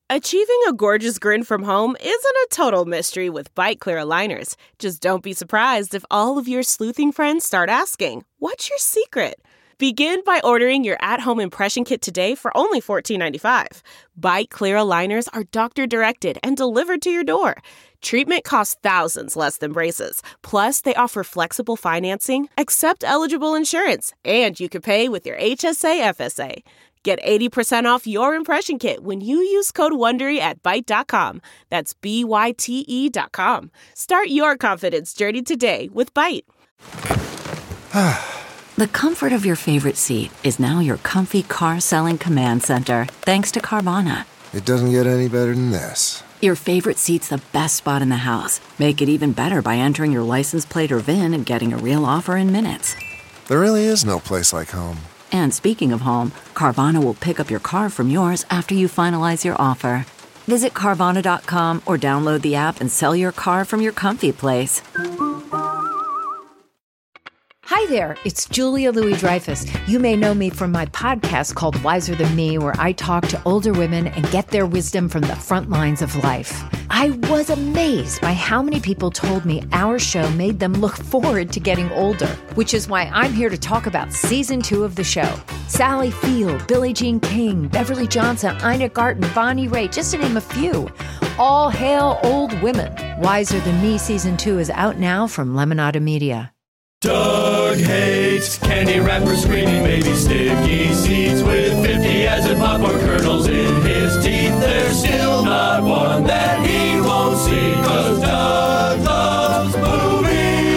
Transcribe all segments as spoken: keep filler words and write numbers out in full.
Achieving a gorgeous grin from home isn't a total mystery with Byte Clear aligners. Just don't be surprised if all of your sleuthing friends start asking, "What's your secret?" Begin by ordering your at-home impression kit today for only fourteen ninety-five. Byte Clear aligners are doctor-directed and delivered to your door. Treatment costs thousands less than braces. Plus, they offer flexible financing, accept eligible insurance, and you can pay with your H S A F S A. Get eighty percent off your impression kit when you use code WONDERY at byte dot com. That's B Y T E dot com. Start your confidence journey today with Byte. The comfort of your favorite seat is now your comfy car-selling command center, thanks to Carvana. It doesn't get any better than this. Your favorite seat's the best spot in the house. Make it even better by entering your license plate or V I N and getting a real offer in minutes. There really is no place like home. And speaking of home, Carvana will pick up your car from yours after you finalize your offer. Visit Carvana dot com or download the app and sell your car from your comfy place. Hi there, it's Julia Louis-Dreyfus. You may know me from my podcast called Wiser Than Me, where I talk to older women and get their wisdom from the front lines of life. I was amazed by how many people told me our show made them look forward to getting older, which is why I'm here to talk about season two of the show. Sally Field, Billie Jean King, Beverly Johnson, Ina Garten, Bonnie Raitt, just to name a few. All hail old women. Wiser Than Me season two is out now from Lemonada Media. Doug hates candy wrappers, screaming baby sticky seeds with fifty acid popcorn kernels in his teeth. There's still not one that he won't see, 'cause Doug loves movies.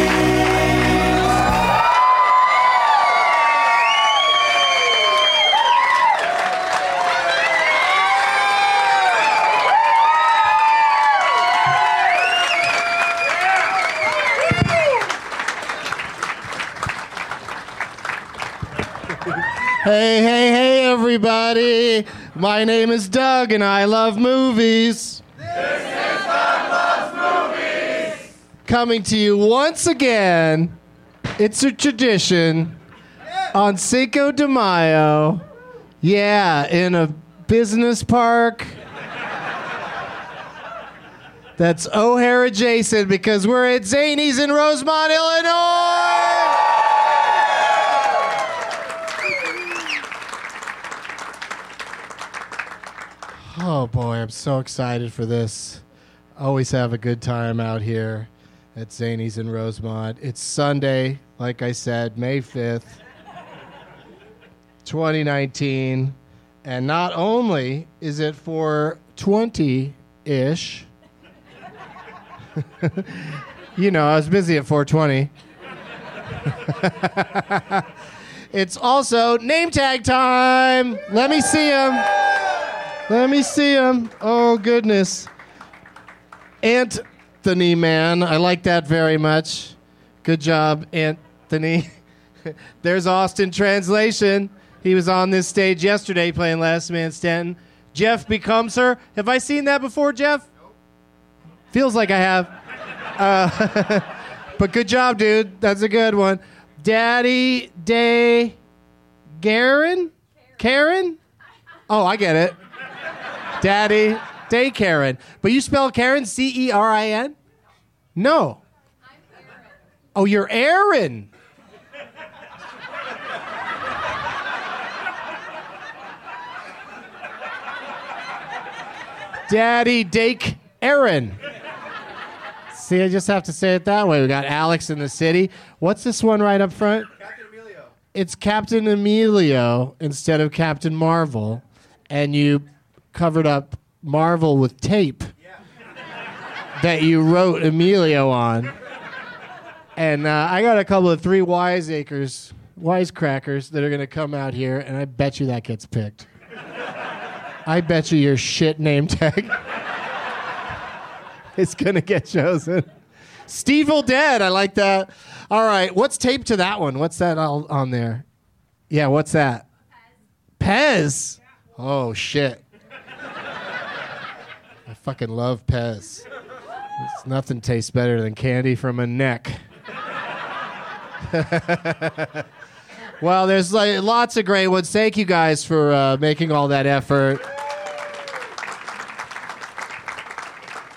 Hey, hey, hey, everybody. My name is Doug, and I love movies. This is Doug Loves Movies. Coming to you once again, it's a tradition, on Cinco de Mayo. Yeah, in a business park that's O'Hare adjacent, because we're at Zanies in Rosemont, Illinois. Oh boy, I'm so excited for this. Always have a good time out here at Zanies in Rosemont. It's Sunday, like I said, May fifth, twenty nineteen. And not only is it four twenty-ish. You know, I was busy at four twenty. It's also name tag time. Let me see him. Let me see him. Oh, goodness. Anthony, man. I like that very much. Good job, Anthony. There's Austin translation. He was on this stage yesterday playing Last Man Standing. Jeff Becomes Her. Have I seen that before, Jeff? Nope. Feels like I have. Uh, but good job, dude. That's a good one. Daddy Day Garen? Karen? Oh, I get it. Daddy Day Karen. But you spell Karen C E R I N? No. I'm Aaron. Oh, you're Aaron. Daddy Dake Aaron. See, I just have to say it that way. We got Alex in the city. What's this one right up front? Captain Emilio. It's Captain Emilio instead of Captain Marvel. And you covered up Marvel with tape. Yeah. That you wrote Emilio on. And uh, I got a couple of three wiseacres, wisecrackers that are going to come out here, and I bet you that gets picked. I bet you your shit name tag is going to get chosen. Steve-O Dead, I like that. All right, what's taped to that one? What's that all on there? Yeah, what's that? Pez. Pez? Oh, shit. I fucking love Pez. It's, nothing tastes better than candy from a neck. Well, there's like lots of great ones. Thank you guys for uh, making all that effort.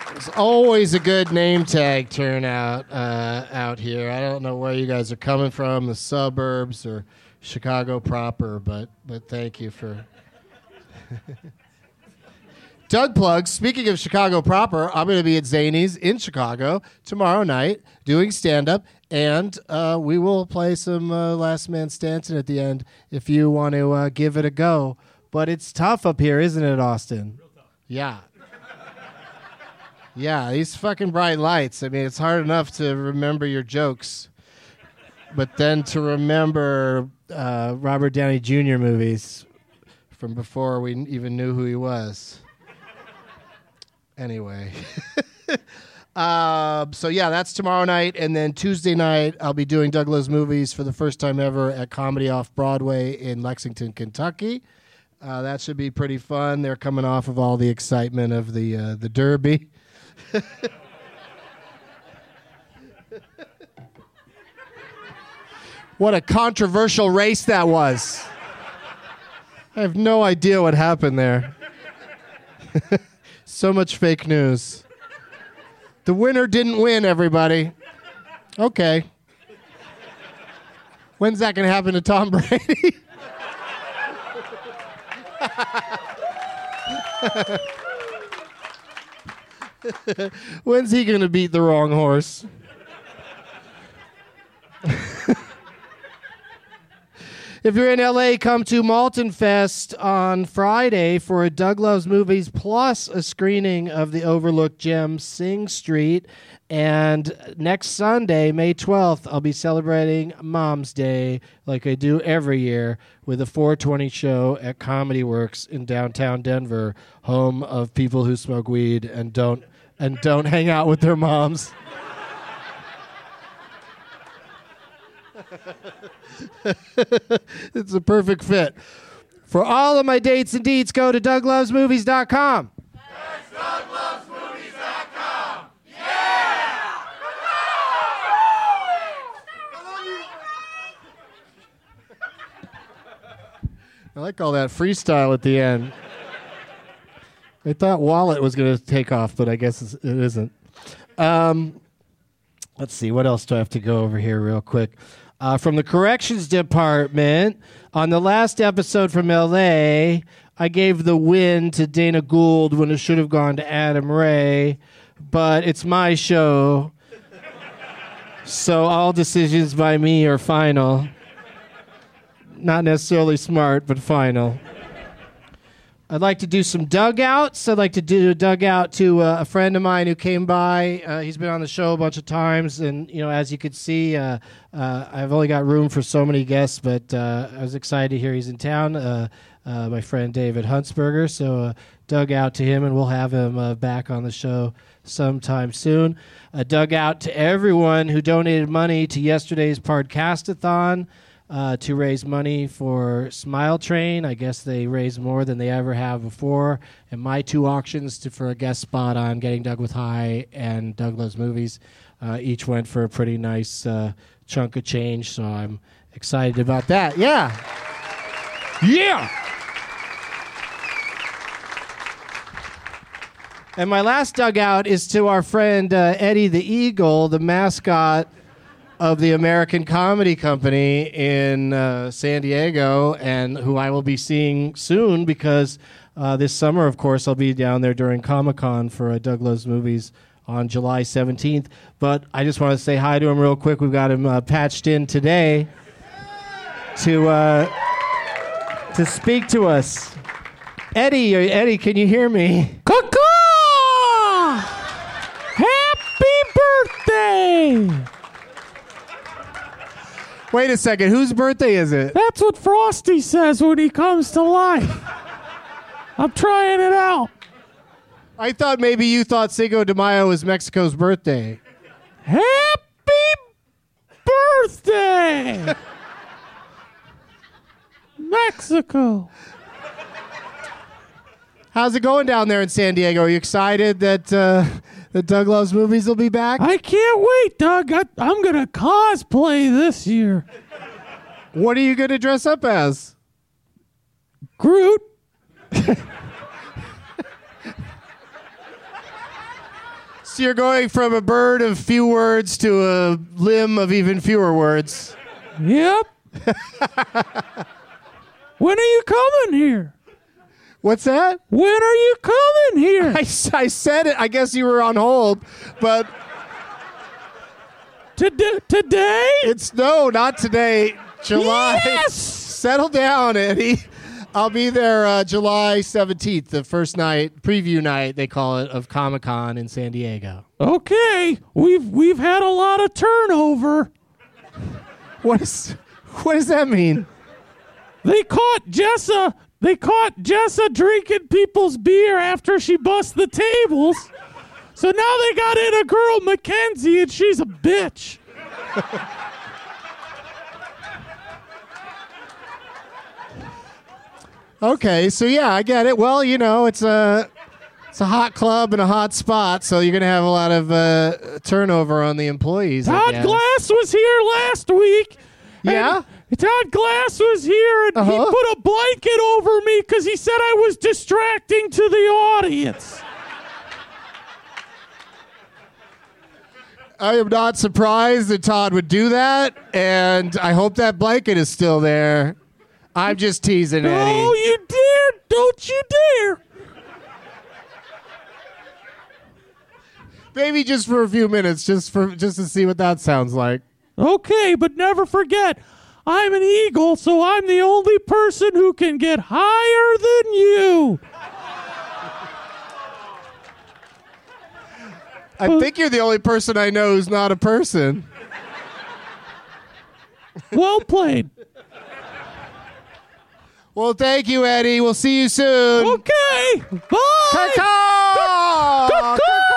It's always a good name tag turnout uh, out here. I don't know where you guys are coming from, the suburbs or Chicago proper, but but thank you for... Doug plugs, speaking of Chicago proper, I'm going to be at Zany's in Chicago tomorrow night doing stand-up, and uh, we will play some uh, Last Man Stanton at the end if you want to uh, give it a go. But it's tough up here, isn't it, Austin? Real tough. Yeah. Yeah, these fucking bright lights. I mean, it's hard enough to remember your jokes, but then to remember uh, Robert Downey Junior movies from before we even knew who he was. Anyway. uh, so, yeah, that's tomorrow night. And then Tuesday night, I'll be doing Doug Loves Movies for the first time ever at Comedy Off Broadway in Lexington, Kentucky. Uh, that should be pretty fun. They're coming off of all the excitement of the uh, the Derby. What a controversial race that was. I have no idea what happened there. So much fake news. The winner didn't win, everybody. Okay. When's that going to happen to Tom Brady? When's he going to beat the wrong horse? If you're in L A, come to Malton Fest on Friday for a Doug Loves Movies plus a screening of the Overlooked Gem Sing Street. And next Sunday, May twelfth, I'll be celebrating Mom's Day like I do every year with a four twenty show at Comedy Works in downtown Denver, home of people who smoke weed and don't and don't hang out with their moms. It's a perfect fit. For all of my dates and deets, go to Doug Loves Movies dot com. That's Doug Loves Movies dot com. Yeah! I like all that freestyle at the end. I thought Wallet was going to take off, but I guess it isn't. Um, let's see. What else do I have to go over here real quick? Uh, from the Corrections Department, on the last episode from L A, I gave the win to Dana Gould when it should have gone to Adam Ray, but it's my show, so all decisions by me are final. Not necessarily smart, but final. I'd like to do some dugouts. I'd like to do a dugout to uh, a friend of mine who came by. Uh, he's been on the show a bunch of times, and you know, as you could see, uh, uh, I've only got room for so many guests, but uh, I was excited to hear he's in town. Uh, uh, my friend David Huntsberger, so uh, dugout to him, and we'll have him uh, back on the show sometime soon. A dugout to everyone who donated money to yesterday's Podcastathon. Uh, to raise money for Smile Train. I guess they raised more than they ever have before. And my two auctions to, for a guest spot on Getting Doug with High and Doug Loves Movies uh, each went for a pretty nice uh, chunk of change, so I'm excited about that. Yeah. Yeah! And my last dugout is to our friend uh, Eddie the Eagle, the mascot of the American Comedy Company in uh, San Diego, and who I will be seeing soon because uh, this summer, of course, I'll be down there during Comic-Con for uh, Doug Loves Movies on July seventeenth. But I just want to say hi to him real quick. We've got him uh, patched in today to uh, to speak to us. Eddie, Eddie, can you hear me? Caw-caw! Happy birthday! Wait a second, whose birthday is it? That's what Frosty says when he comes to life. I'm trying it out. I thought maybe you thought Cinco de Mayo was Mexico's birthday. Happy birthday! Mexico. How's it going down there in San Diego? Are you excited that uh, that Doug Loves Movies will be back? I can't wait, Doug. I, I'm going to cosplay this year. What are you going to dress up as? Groot. So you're going from a bird of few words to a limb of even fewer words. Yep. When are you coming here? What's that? When are you coming here? I, I said it. I guess you were on hold, but Today? Today? it's no, not today. July. Yes! Settle down, Eddie. I'll be there uh, July seventeenth, the first night, preview night, they call it, of Comic-Con in San Diego. Okay. We've we've had a lot of turnover. What is, what does that mean? They caught Jessa. They caught Jessa drinking people's beer after she bust the tables. So now they got in a girl, Mackenzie, and she's a bitch. Okay, so yeah, I get it. Well, you know, it's a it's a hot club and a hot spot, so you're gonna have a lot of uh, turnover on the employees. I Todd guess. Glass was here last week. Yeah? and Todd Glass was here, and he Uh-huh. put a blanket over me because he said I was distracting to the audience. I am not surprised that Todd would do that, and I hope that blanket is still there. I'm just teasing, Eddie. Oh, you dare! Don't you dare! Maybe just for a few minutes, just for just to see what that sounds like. Okay, but never forget, I'm an eagle, so I'm the only person who can get higher than you. I think you're the only person I know who's not a person. Well played. Well, thank you, Eddie. We'll see you soon. Okay. Bye. Caw-caw! Caw-caw!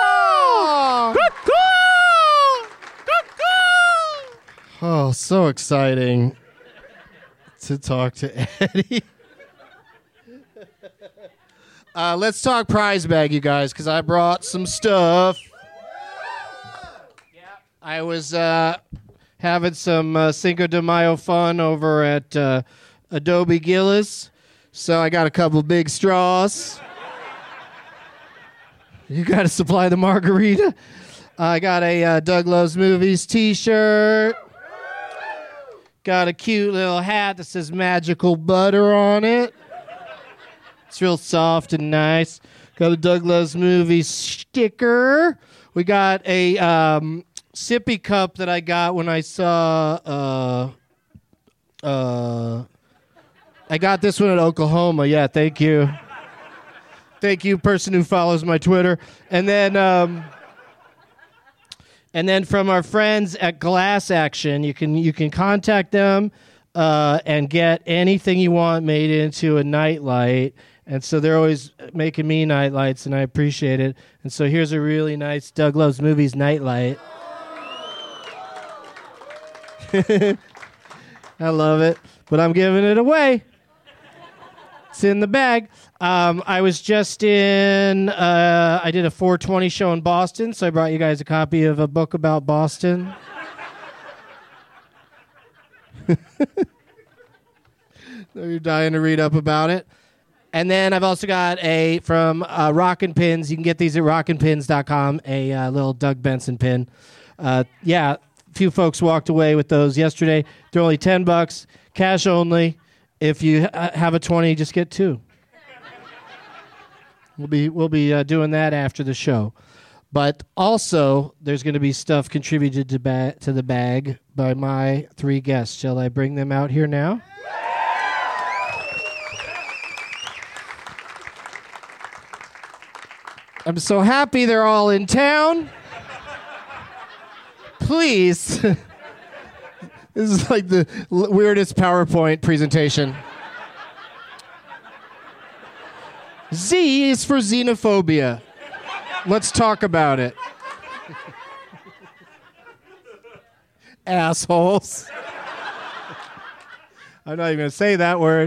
Caw-caw! Caw-caw! Oh, so exciting to talk to Eddie. uh, let's talk prize bag, you guys, because I brought some stuff. I was uh, having some uh, Cinco de Mayo fun over at uh, Adobe Gillis, so I got a couple big straws. You got to supply the margarita. I got a uh, Doug Loves Movies t-shirt. Got a cute little hat that says Magical Butter on it. It's real soft and nice. Got a Doug Loves Movies sticker. We got a um, sippy cup that I got when I saw... Uh, uh, I got this one at Oklahoma. Yeah, thank you. Thank you, person who follows my Twitter. And then... Um, And then from our friends at Glass Action, you can you can contact them uh, and get anything you want made into a nightlight. And so they're always making me nightlights, and I appreciate it. And so here's a really nice Doug Loves Movies nightlight. I love it, but I'm giving it away. It's in the bag. Um, I was just in, uh, I did a four twenty show in Boston, so I brought you guys a copy of a book about Boston. You're dying to read up about it. And then I've also got a, from uh, Rockin' Pins, you can get these at rockin pins dot com, a uh, little Doug Benson pin. Uh, yeah, a few folks walked away with those yesterday. They're only ten bucks, cash only. If you ha- have a twenty, just get two. We'll be we'll be uh, doing that after the show. But also, there's going to be stuff contributed to, ba- to the bag by my three guests. Shall I bring them out here now? I'm so happy they're all in town. Please. This is like the l- weirdest PowerPoint presentation. Z is for xenophobia. Let's talk about it. Assholes. I'm not even going to say that word.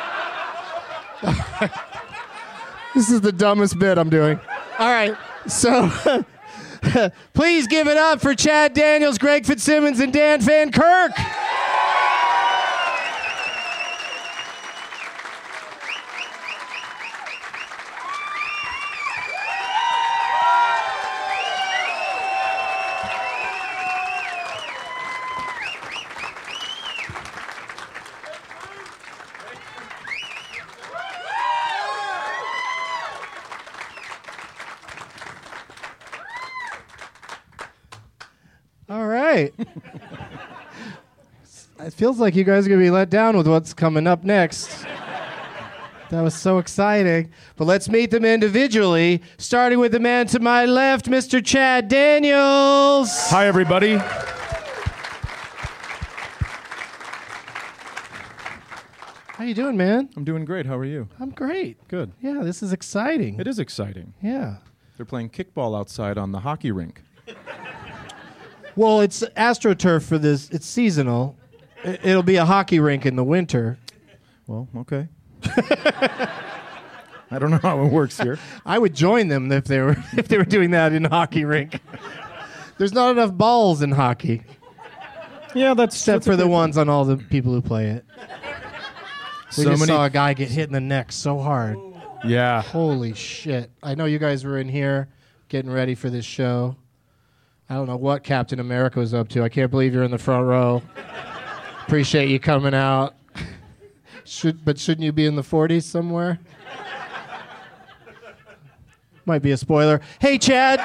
This is the dumbest bit I'm doing. All right, so please give it up for Chad Daniels, Greg Fitzsimmons, and Dan Van Kirk. All right. It feels like you guys are going to be let down with what's coming up next. That was so exciting. But let's meet them individually, starting with the man to my left, Mister Chad Daniels. Hi, everybody. How you doing, man? I'm doing great. How are you? I'm great. Good. Yeah, this is exciting. It is exciting. Yeah. They're playing kickball outside on the hockey rink. Well, it's AstroTurf for this. It's seasonal. I- It'll be a hockey rink in the winter. Well, okay. I don't know how it works here. I would join them if they were if they were doing that in a hockey rink. There's not enough balls in hockey, Yeah, that's except that's for a the good- ones on all the people who play it. We So just many. saw a guy get hit in the neck so hard. Yeah. Holy shit. I know you guys were in here getting ready for this show. I don't know what Captain America was up to. I can't believe you're in the front row. Appreciate you coming out. Should, but shouldn't you be in the forties somewhere? Might be a spoiler. Hey, Chad.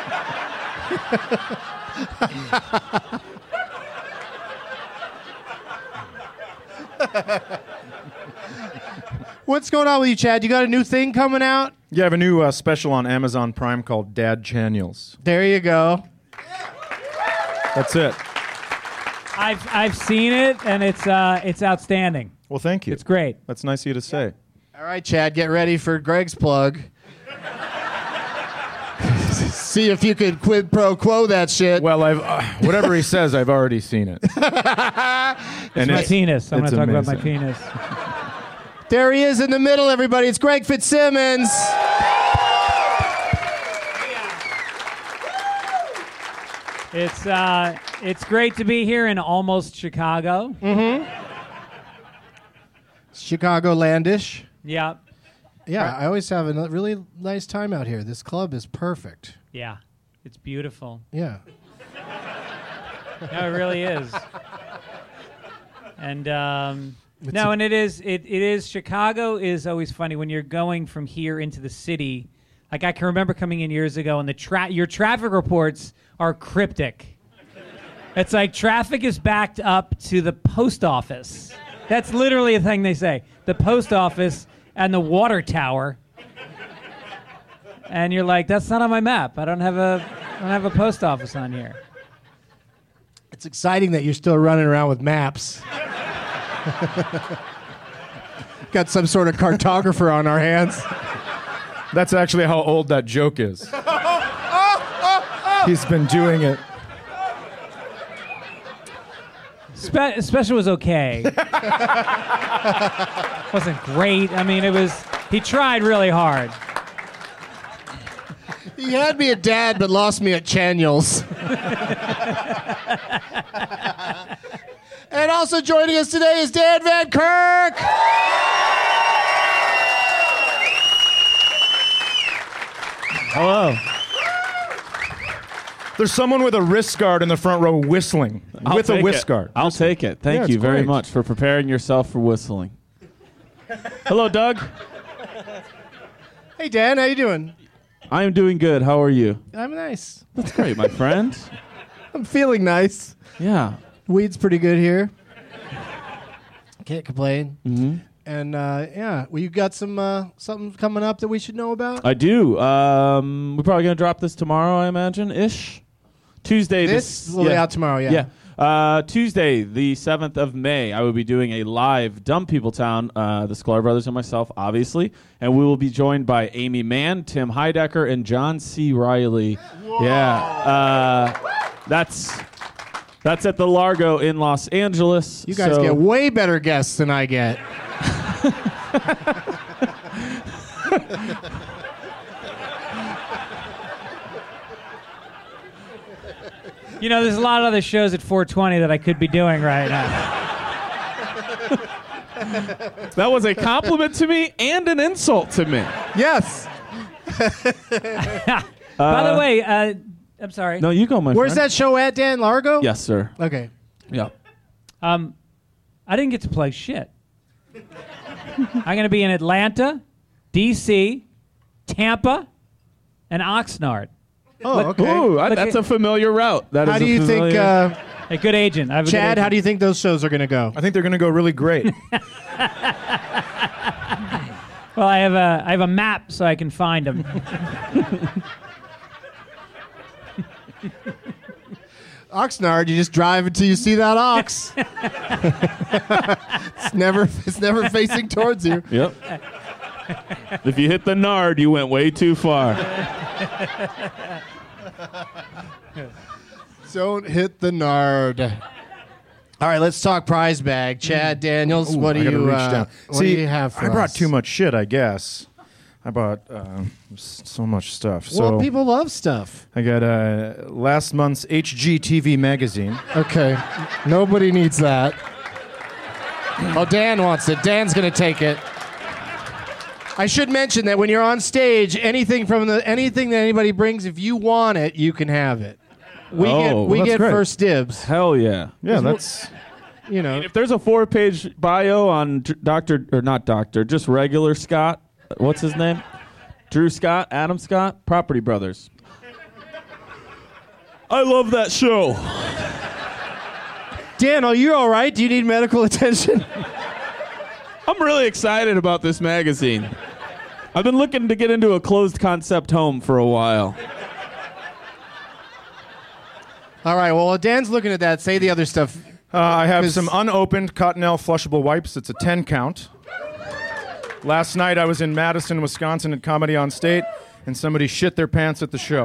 What's going on with you, Chad? You got a new thing coming out? You have a new uh, special on Amazon Prime called Dad Channels. There you go. That's it. I've I've seen it, and it's uh it's outstanding. Well, thank you. It's great. That's nice of you to say. All right, Chad, get ready for Greg's plug. See if you could quid pro quo that shit. Well, I've uh, whatever he says, I've already seen it. and My it's, penis. I'm going it's to talk about my amazing. penis. There he is in the middle, everybody. It's Greg Fitzsimmons. It's uh it's great to be here in almost Chicago. Chicagolandish. Yeah. Yeah, I always have a n- really nice time out here. This club is perfect. Yeah. It's beautiful. Yeah. No, it really is. And um no, and it is it, it is Chicago is always funny when you're going from here into the city. Like I can remember coming in years ago and the tra- your traffic reports are cryptic. It's like traffic is backed up to the post office. That's literally a thing they say. The post office and the water tower. And you're like, that's not on my map. I don't have a I don't have a post office on here. It's exciting that you're still running around with maps. Got some sort of cartographer on our hands. That's actually how old that joke is. He's been doing it. Spe- special was okay. Wasn't great. I mean, it was. He tried really hard. He had me at Dad, but lost me at Channels. And also joining us today is Dan Van Kirk. Hello. There's someone with a wrist guard in the front row whistling I'll with a take wrist it. guard. I'll take it. Thank Yeah, you it's very great. much for preparing yourself for whistling. Hello, Doug. Hey, Dan, how you doing? I am doing good. How are you? I'm nice. That's great, my friend. I'm feeling nice. Yeah. Weed's pretty good here. Can't complain. Mm-hmm. And uh, yeah, well, you got some uh, something coming up that we should know about? I do. Um, we're probably going to drop this tomorrow, I imagine, ish. Tuesday. This will be out tomorrow, yeah. Yeah. Uh, Tuesday, the seventh of May, I will be doing a live Dumb People Town, uh, the Sklar Brothers and myself, obviously. And we will be joined by Amy Mann, Tim Heidecker, and John C. Reilly. Whoa. Yeah. Uh, that's that's at the Largo in Los Angeles. You guys so get way better guests than I get. You know, there's a lot of other shows at four twenty that I could be doing right now. That was a compliment to me and an insult to me. Yes. By the way, uh, I'm sorry. No, you go, my Where's friend. that show at, Dan? Largo? Yes, sir. Okay. Yeah. Um, I didn't get to play shit. I'm going to be in Atlanta, D C, Tampa, and Oxnard. Oh, Look- okay. Ooh, I, Look that's at- a familiar route. That How is do a you think, familiar- uh, A good agent. I have a good Chad? agent. How do you think those shows are going to go? I think they're going to go really great. Well, I have a I have a map so I can find them. Oxnard, you just drive until you see that ox. it's never it's never facing towards you. Yep. If you hit the nard, you went way too far. Don't hit the nard. All right, let's talk prize bag. Chad Daniels, Ooh, what do I gotta you reach uh, down. what See, do you have for I brought us? too much shit, I guess. I bought uh, s- so much stuff. Well, so people love stuff. I got uh, last month's H G T V magazine. Okay, nobody needs that. Oh, Dan wants it. Dan's gonna take it. I should mention that when you're on stage, anything from the anything that anybody brings, if you want it, you can have it. We Oh, get we that's get great. first dibs. Hell yeah. Yeah, that's You know, If there's a four-page bio on D- Doctor or not Doctor, just regular Scott. What's his name? Drew Scott, Adam Scott, Property Brothers. I love that show. Dan, are you all right? Do you need medical attention? I'm really excited about this magazine. I've been looking to get into a closed concept home for a while. All right. Well, while Dan's looking at that, say the other stuff. Uh, I have 'Cause- some unopened Cottonelle flushable wipes. It's a ten count. Last night I was in Madison, Wisconsin at Comedy on State, and somebody shit their pants at the show.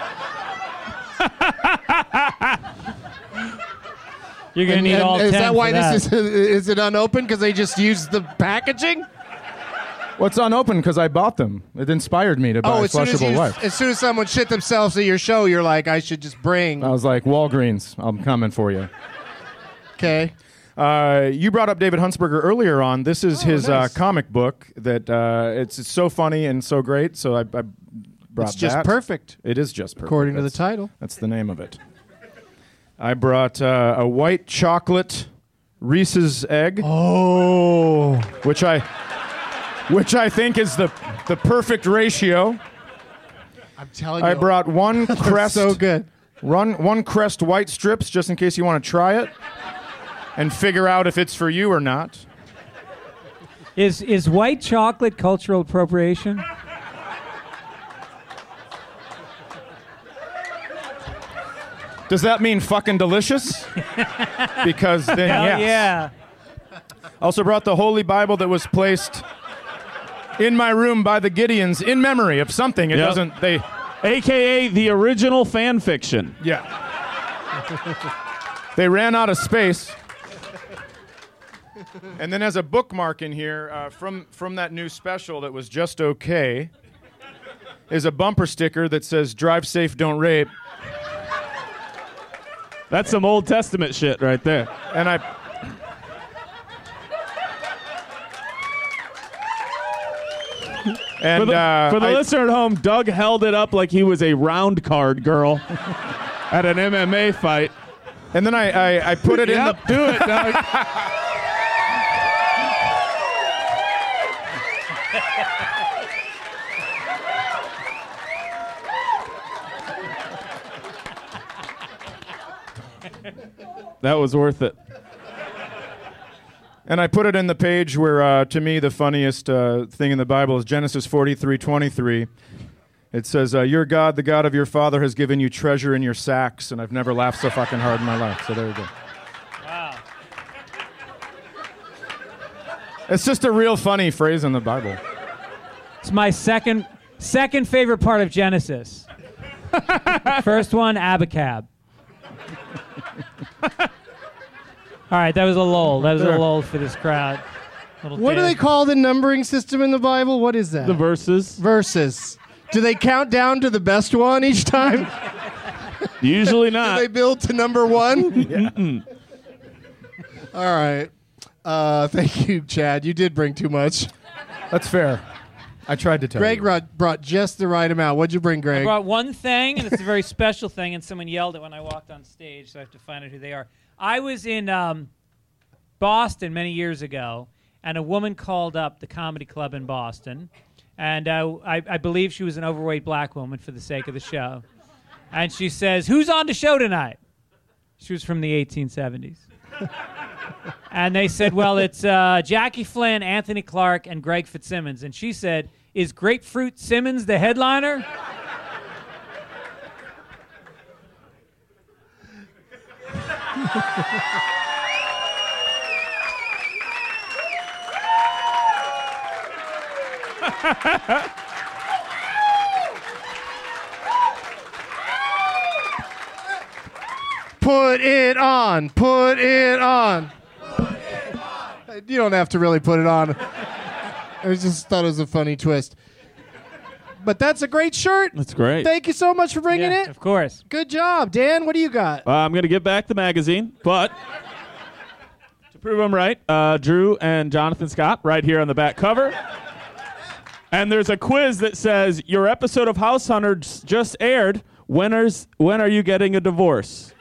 You're gonna And- need and all is ten. that for why that. this is is it unopened because they just used the packaging? Well, it's unopened because I bought them. It inspired me to buy Oh, as soon as, flushable you, wipes. as soon as someone shit themselves at your show, you're like, I should just bring. I was like, Walgreens, I'm coming for you. Okay. Uh, you brought up David Huntsberger earlier on. This is Oh, his nice. uh, comic book that uh, it's, it's so funny and so great. So I, I brought It's just that. perfect, It is just perfect. according to the That's- title. That's the name of it. I brought uh, a white chocolate Reese's egg, Oh. which I, which I think is the the perfect ratio. I'm telling you. I brought one That's crest, so good. Run one crest white strips just in case you want to try it, and figure out if it's for you or not. Is is white chocolate cultural appropriation? Does that mean fucking delicious? Because then Hell yes. yeah. Also brought the Holy Bible that was placed in my room by the Gideons in memory of something. It Yep. doesn't. They. A K A the original fan fiction. Yeah. They ran out of space. And then as a bookmark in here, uh, from, from that new special that was just okay, is a bumper sticker that says, drive safe, don't rape. That's some Old Testament shit right there. And I... And For the, uh, for the I- listener at home, Doug held it up like he was a round card girl at an M M A fight. And then I, I, I put it in the... Yep, do it, Doug. That was worth it. And I put it in the page where, uh, to me, the funniest uh, thing in the Bible is Genesis forty-three twenty-three. It says, uh, your God, the God of your father, has given you treasure in your sacks, and I've never laughed so fucking hard in my life. So there you go. Wow. It's just a real funny phrase in the Bible. It's my second second favorite part of Genesis. First one, Abacab. All right, that was a lull. That was a There. lull for this crowd. Little What do Dan. they call the numbering system in the Bible? What is that? The verses. Verses. Do they count down to the best one each time? Usually Do not. they build to number one? All right. Uh, thank you, Chad. You did bring too much. That's fair. I tried to tell Greg you. brought, brought just the right amount. What'd you bring, I Greg? brought one thing, and it's a very special thing, and someone yelled it when I walked on stage, so I have to find out who they are. I was in um, Boston many years ago, and a woman called up the comedy club in Boston, and uh, I, I believe she was an overweight black woman for the sake of the show. And she says, "Who's on the show tonight?" She was from the eighteen seventies. And they said, "Well, it's uh, Jackie Flynn, Anthony Clark, and Greg Fitzsimmons." And she said, "Is Grapefruit Simmons the headliner?" Put it on. Put it on. You don't have to really put it on. I just thought it was a funny twist. But that's a great shirt. That's great. Thank you so much for bringing Yeah, it. of course. Good job, Dan. What do you got? Uh, I'm going to give back the magazine, but to prove I'm right, uh, Drew and Jonathan Scott right here on the back cover. And there's a quiz that says, your episode of House Hunters just aired. When, are, when are you getting a divorce?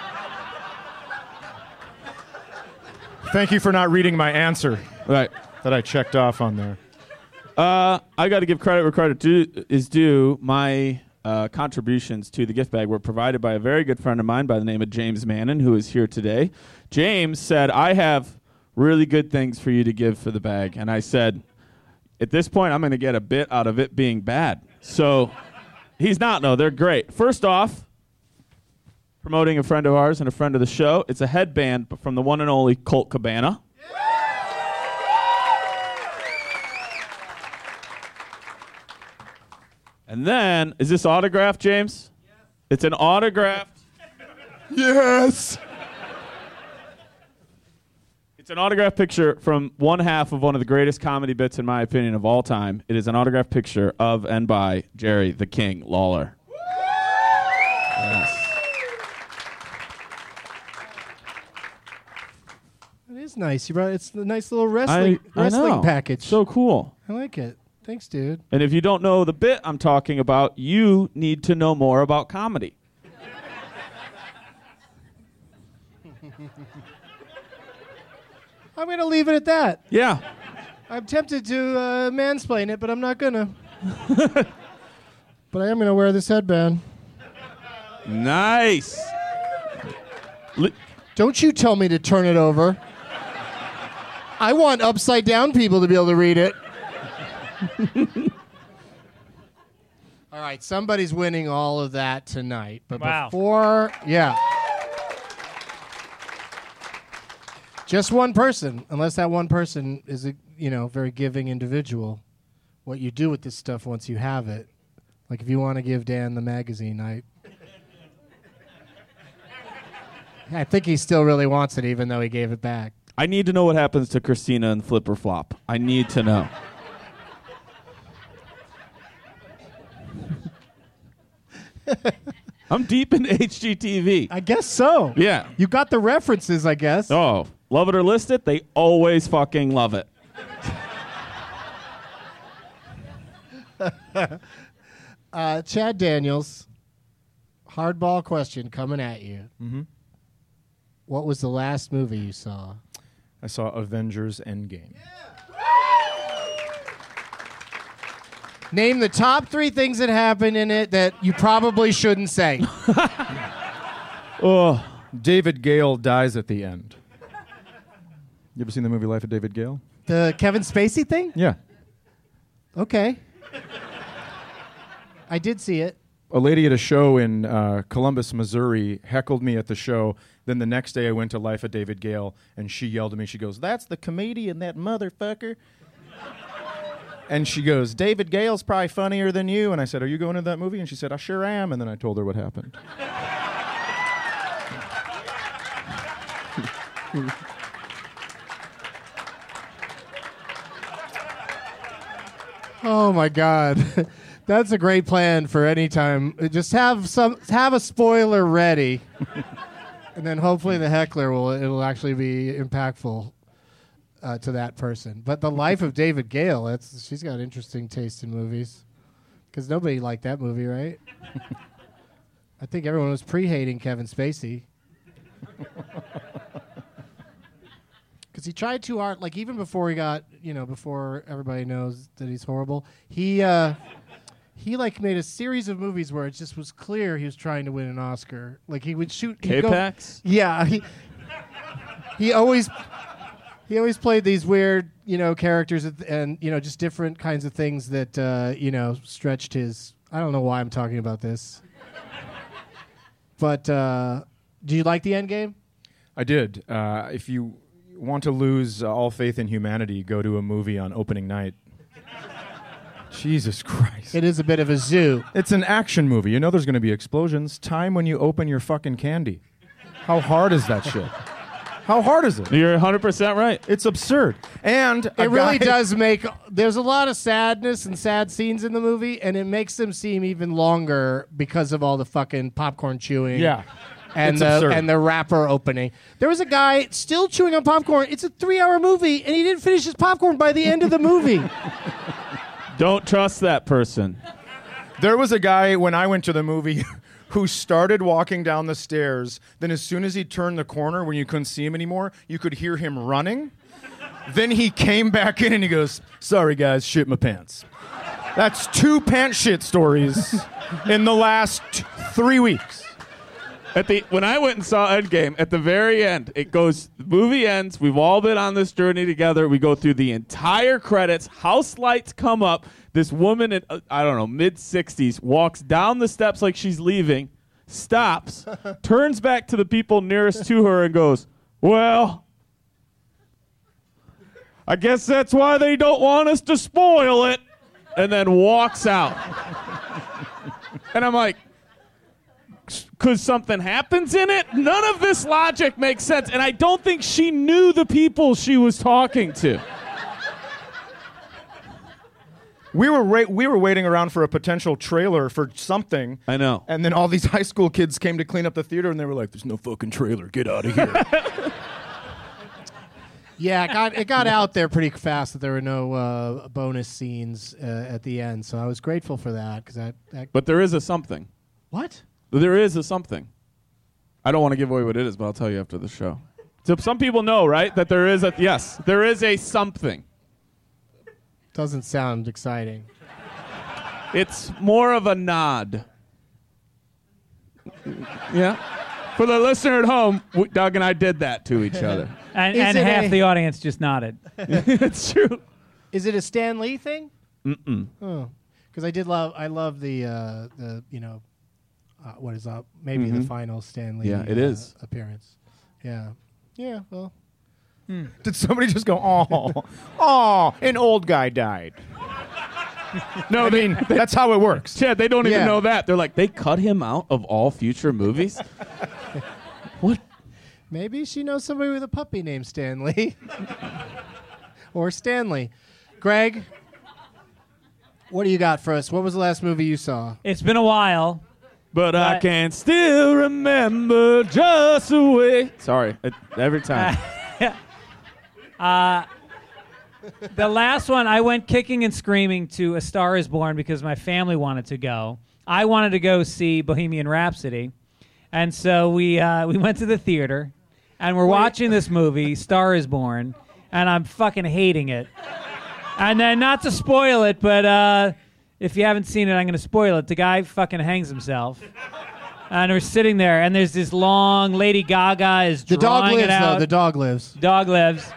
Thank you for not reading my answer. Right. That I checked off on there. Uh, I got to give credit where credit due, is due. My uh, contributions to the gift bag were provided by a very good friend of mine by the name of James Mannon, who is here today. James said, "I have really good things for you to give for the bag." And I said, at this point, I'm going to get a bit out of it being bad. So he's not. No, they're great. First off, promoting a friend of ours and a friend of the show. It's a headband from the one and only Colt Cabana. And then, is this autographed, James? Yes. It's an autographed. Yes. It's an autographed picture from one half of one of the greatest comedy bits, in my opinion, of all time. It is an autographed picture of and by Jerry the King Lawler. Yes. It is nice. You brought it's a nice little wrestling I, I wrestling know. package. So cool. I like it. Thanks, dude. And if you don't know the bit I'm talking about, you need to know more about comedy. I'm going to leave it at that. Yeah. I'm tempted to uh, mansplain it, but I'm not going to. But I am going to wear this headband. Nice. Li- Don't you tell me to turn it over. I want upside down people to be able to read it. All right, somebody's winning all of that tonight. But Wow. before, yeah. Just one person, unless that one person is a, you know, very giving individual. What you do with this stuff once you have it. Like if you want to give Dan the magazine, I I think he still really wants it even though he gave it back. I need to know what happens to Christina and Flip or Flop. I need to know. I'm deep in H G T V. I guess so. Yeah. You got the references, I guess. Oh, love it or list it, they always fucking love it. uh, Chad Daniels, hardball question coming at you. Mm-hmm. What was the last movie you saw? I saw Avengers Endgame. Name the top three things that happened in it that you probably shouldn't say. Oh, David Gale dies at the end. You ever seen the movie Life of David Gale? The Kevin Spacey thing? Yeah. Okay. I did see it. A lady at a show in uh, Columbus, Missouri, heckled me at the show. Then the next day I went to Life of David Gale, and she yelled at me. She goes, "That's the comedian, that motherfucker." And she goes, "David Gale's probably funnier than you." And I said, "Are you going to that movie?" And she said, "I sure am." And then I told her what happened. Oh my God. That's a great plan for any time. Just have some have a spoiler ready. And then hopefully the heckler will it'll actually be impactful uh, to that person. But the life of David Gale, that's she's got interesting taste in movies. Because nobody liked that movie, right? I think everyone was pre-hating Kevin Spacey. Because he tried too hard, like even before he got, you know, before everybody knows that he's horrible, he uh, he like made a series of movies where it just was clear he was trying to win an Oscar. Like he would shoot he'd go- K-Pax? Yeah, he he always he always played these weird, you know, characters and, and you know just different kinds of things that uh, you know stretched his. I don't know why I'm talking about this, but uh, do you like the Endgame? I did. Uh, if you want to lose uh, all faith in humanity, go to a movie on opening night. Jesus Christ. It is a bit of a zoo. It's an action movie. You know there's going to be explosions. Time when you open your fucking candy. How hard is that shit? How hard is it? You're one hundred percent right. It's absurd. And it really does make... There's a lot of sadness and sad scenes in the movie, and it makes them seem even longer because of all the fucking popcorn chewing. Yeah. And It's the absurd. and the wrapper opening. There was a guy still chewing on popcorn. It's a three-hour movie, and he didn't finish his popcorn by the end of the movie. Don't trust that person. There was a guy when I went to the movie who started walking down the stairs. Then as soon as he turned the corner when you couldn't see him anymore, you could hear him running. Then he came back in and he goes, sorry guys, shit my pants. That's two pants shit stories in the last three weeks. At the when I went and saw Endgame, at the very end, it goes, the movie ends, we've all been on this journey together, we go through the entire credits, house lights come up, this woman in, uh, I don't know, mid-sixties, walks down the steps like she's leaving, stops, turns back to the people nearest to her and goes, well, I guess that's why they don't want us to spoil it, and then walks out. And I'm like, because something happens in it? None of this logic makes sense. And I don't think she knew the people she was talking to. We were ra- we were waiting around for a potential trailer for something. I know. And then all these high school kids came to clean up the theater, and they were like, there's no fucking trailer. Get out of here. Yeah, it got it got out there pretty fast that there were no uh, bonus scenes uh, at the end, so I was grateful for that. Cause that, that But there is a something. What? There is a something. I don't want to give away what it is, but I'll tell you after the show. So some people know, right, that there is a, yes, there is a something. Doesn't sound exciting. It's more of a nod. Yeah? For the listener at home, we, Doug and I did that to each other. And, Is and it half a- the audience just nodded. It's true. Is it a Stan Lee thing? Mm-mm. Oh, because I did love I love the uh, the you know uh, what is up maybe Mhm. the final Stan Lee Yeah, it uh, is. appearance. Yeah, yeah. Well, Did somebody just go, oh, oh, an old guy died? No, I they, mean, that's how it works. Chad, they don't even Yeah. know that. They're like, they cut him out of all future movies? What? maybe she knows somebody with a puppy named Stan Lee or Stanley. Greg, what do you got for us? What was the last movie you saw? It's been a while. But I But- can still remember just the way. Sorry, it, every time. Uh, the last one, I went kicking and screaming to A Star Is Born because my family wanted to go. I wanted to go see Bohemian Rhapsody, and so we uh, we went to the theater, and we're watching this movie, Star Is Born, and I'm fucking hating it. And then, not to spoil it, but uh, if you haven't seen it, I'm going to spoil it. The guy fucking hangs himself. And we're sitting there, and there's this long Lady Gaga is The dog drawing lives it out. though. The dog lives. Dog lives.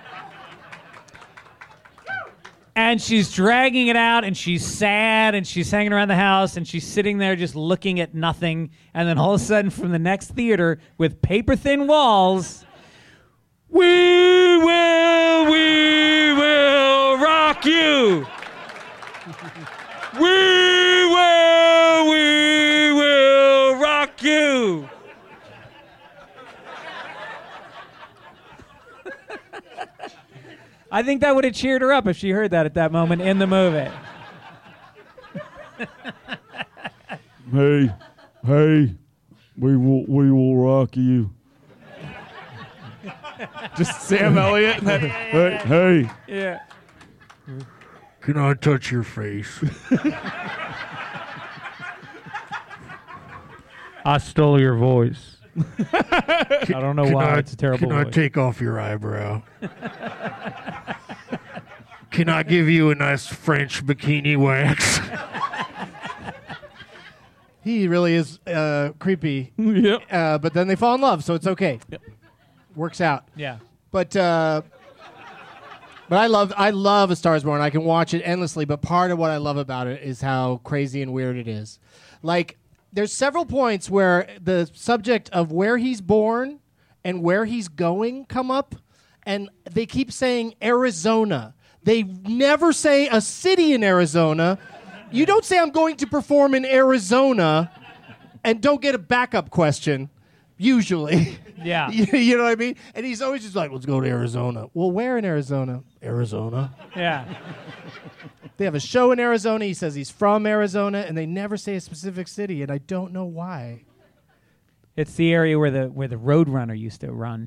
And she's dragging it out, and she's sad, and she's hanging around the house, and she's sitting there just looking at nothing. And then all of a sudden, from the next theater with paper-thin walls, we will, we will rock you. We will, we will rock you. I think that would have cheered her up if she heard that at that moment in the movie. Hey, hey, we will, we will rock you. Just Sam Elliott. And that, hey, hey. Yeah. Can I touch your face? I stole your voice. I don't know Can why. I- It's a terrible Can I voice. take off your eyebrow? Can I give you a nice French bikini wax? He really is uh, creepy. Yep. Uh, but then they fall in love, so it's okay. Yep. Works out. Yeah. But uh, but I love I love A Star Is Born. I can watch it endlessly. But part of what I love about it is how crazy and weird it is. Like, there's several points where the subject of where he's born and where he's going come up, and they keep saying Arizona. They never say a city in Arizona. You don't say I'm going to perform in Arizona and don't get a backup question, usually. Yeah. you, you know what I mean? And he's always just like, let's go to Arizona. Well, where in Arizona? Arizona. Yeah. They have a show in Arizona. He says he's from Arizona, and they never say a specific city, and I don't know why. It's the area where the where the Roadrunner used to run.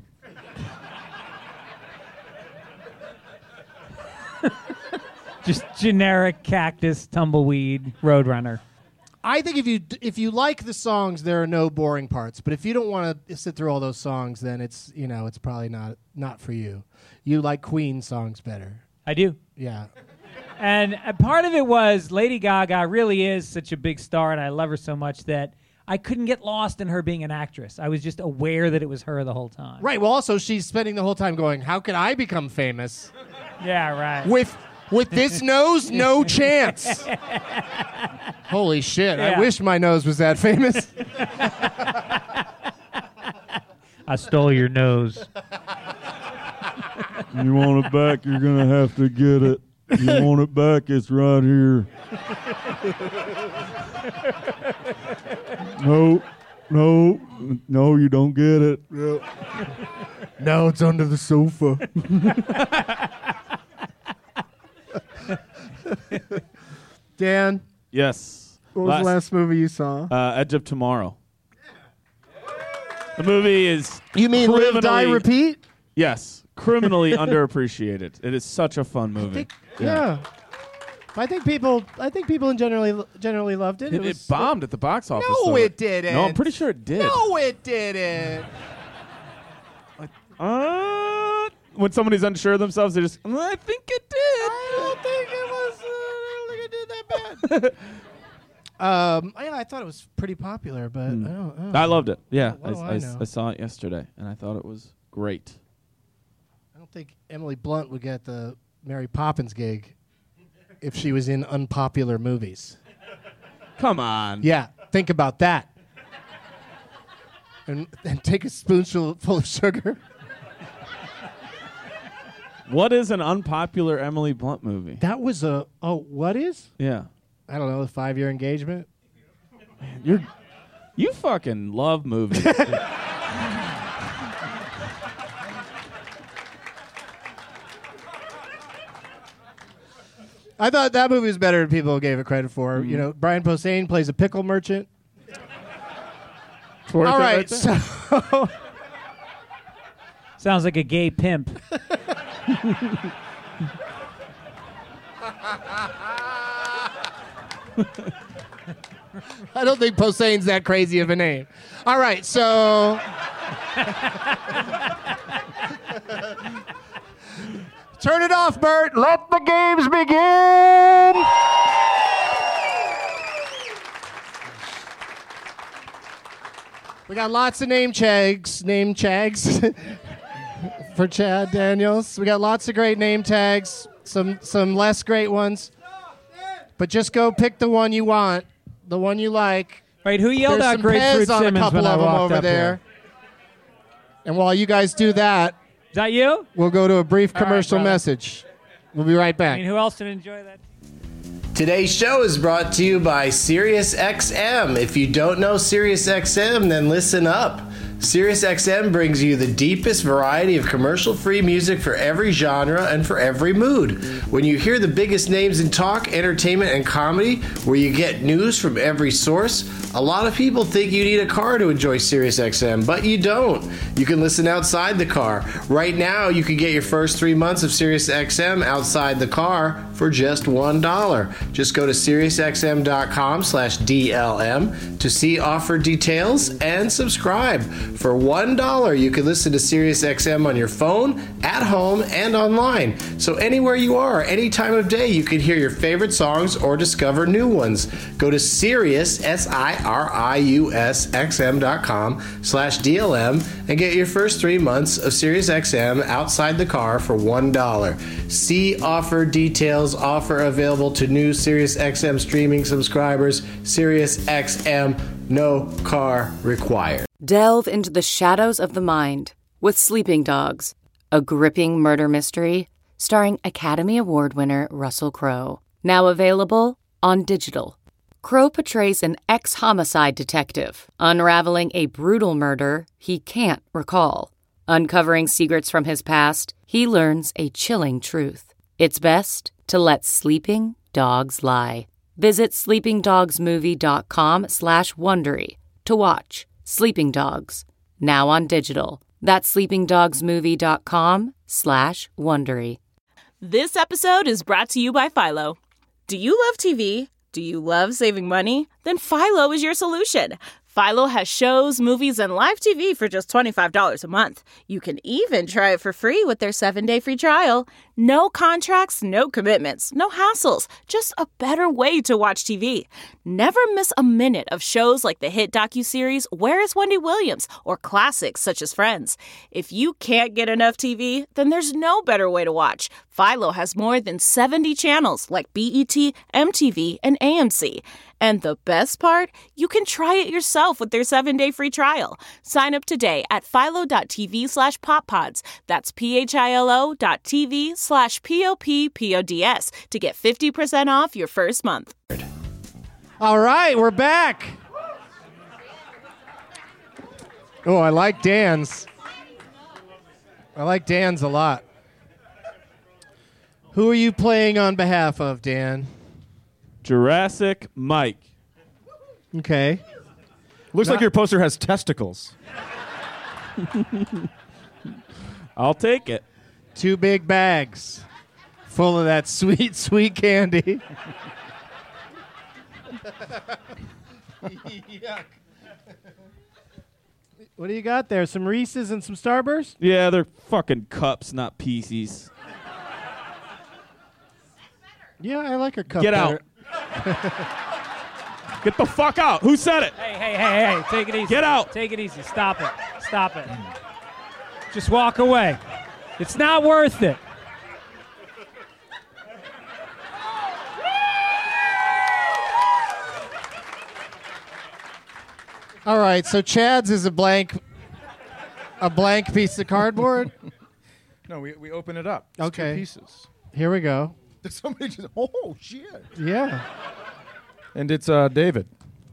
Just generic cactus, tumbleweed, Roadrunner. I think if you if you like the songs, there are no boring parts. But if you don't want to sit through all those songs, then it's you know it's probably not not for you. You like Queen songs better. I do. Yeah. And a part of it was Lady Gaga really is such a big star, and I love her so much that I couldn't get lost in her being an actress. I was just aware that it was her the whole time. Right. Well, also she's spending the whole time going, "How could I become famous?" Yeah. Right. With with this nose, no chance. Holy shit! Yeah. I wish my nose was that famous. I stole your nose. You want it back, you're going to have to get it. You want it back, it's right here. No, no, no, you don't get it. Yep. Now it's under the sofa. Dan? Yes. What was the last movie you saw? Uh, Edge of Tomorrow. The movie is. You mean Live, Die, criminally- Repeat? Yes. Criminally underappreciated. It is such a fun movie. Yeah. I think people. I think people in generally generally loved it. It, it was, bombed at the box office. No, though. it didn't. No, I'm pretty sure it did. No, it didn't. Uh, when somebody's unsure of themselves, they just. I think it did. I don't think it was. Uh, I don't think it did that bad. um, yeah, I thought it was pretty popular, but Mm. I, don't, I, don't I know. loved it. Yeah, What do I, I I- know? I saw it yesterday, and I thought it was great. I don't think Emily Blunt would get the Mary Poppins gig if she was in unpopular movies. Come on. Yeah, think about that. And, and take a spoonful full of sugar. What is an unpopular Emily Blunt movie? That was a oh, what is? Yeah. I don't know, the five-year engagement. You're you fucking love movies. I thought that movie was better than people gave it credit for. Mm-hmm. You know, Brian Posehn plays a pickle merchant. Worth All it right, right there. so Sounds like a gay pimp. I don't think Posehn's that crazy of a name. All right, so turn it off, Bert. Let the games begin. We got lots of name tags, name tags for Chad Daniels. We got lots of great name tags, some some less great ones. But just go pick the one you want, the one you like. Wait, who yelled There's out some Grapefruit Pez on a Simmons couple when I of them walked over up there. here? And while you guys do that, Is that you? we'll go to a brief All right, commercial brother. message. We'll be right I back. mean, who else did enjoy that? Today's show is brought to you by SiriusXM. If you don't know SiriusXM, then listen up. SiriusXM brings you the deepest variety of commercial-free music for every genre and for every mood. When you hear the biggest names in talk, entertainment, and comedy, where you get news from every source, a lot of people think you need a car to enjoy SiriusXM, but you don't. You can listen outside the car. Right now, you can get your first three months of SiriusXM outside the car for just one dollar. Just go to SiriusXM.com slash DLM to see offer details and subscribe. For one dollar, you can listen to SiriusXM on your phone, at home, and online. So anywhere you are, any time of day, you can hear your favorite songs or discover new ones. Go to Sirius, S I R I U S, X M dot com slash D L M and get your first three months of SiriusXM outside the car for one dollar. See offer details. Offer available to new SiriusXM streaming subscribers. SiriusXM, no car required. Delve into the shadows of the mind with Sleeping Dogs, a gripping murder mystery starring Academy Award winner Russell Crowe. Now available on digital. Crowe portrays an ex-homicide detective unraveling a brutal murder he can't recall. Uncovering secrets from his past, he learns a chilling truth. It's best to let sleeping dogs lie. Visit sleepingdogsmovie.com slash Wondery to watch Sleeping Dogs, now on digital. That's sleepingdogsmovie.com slash Wondery. This episode is brought to you by Philo. Do you love T V? Do you love saving money? Then Philo is your solution. Philo has shows, movies, and live T V for just twenty-five dollars a month. You can even try it for free with their seven-day free trial. No contracts, no commitments, no hassles. Just a better way to watch T V. Never miss a minute of shows like the hit docuseries Where is Wendy Williams? Or classics such as Friends. If you can't get enough T V, then there's no better way to watch. Philo has more than seventy channels like B E T, M T V, and A M C. And the best part? You can try it yourself with their seven-day free trial. Sign up today at philo.tv slash poppods. That's P-H-I-L-O dot TV slash P-O-P-P-O-D-S to get fifty percent off your first month. All right, we're back. Oh, I like Dan's. I like Dan's a lot. Who are you playing on behalf of, Dan? Jurassic Mike. Okay. Looks Not- like your poster has testicles. I'll take it. Two big bags full of that sweet, sweet candy. Yuck. What do you got there? Some Reese's and some Starburst? Yeah, they're fucking cups, not pieces. Yeah, I like a cup. Get better. out. Get the fuck out. Who said it? Hey, hey, hey, hey, take it easy. Get out. Take it easy. Stop it. Stop it. Just walk away. It's not worth it. All right, so Chad's is a blank, a blank piece of cardboard. No, we, we open it up. It's Okay. two pieces. Here we go. Somebody just, oh, shit. Yeah. And it's uh, David.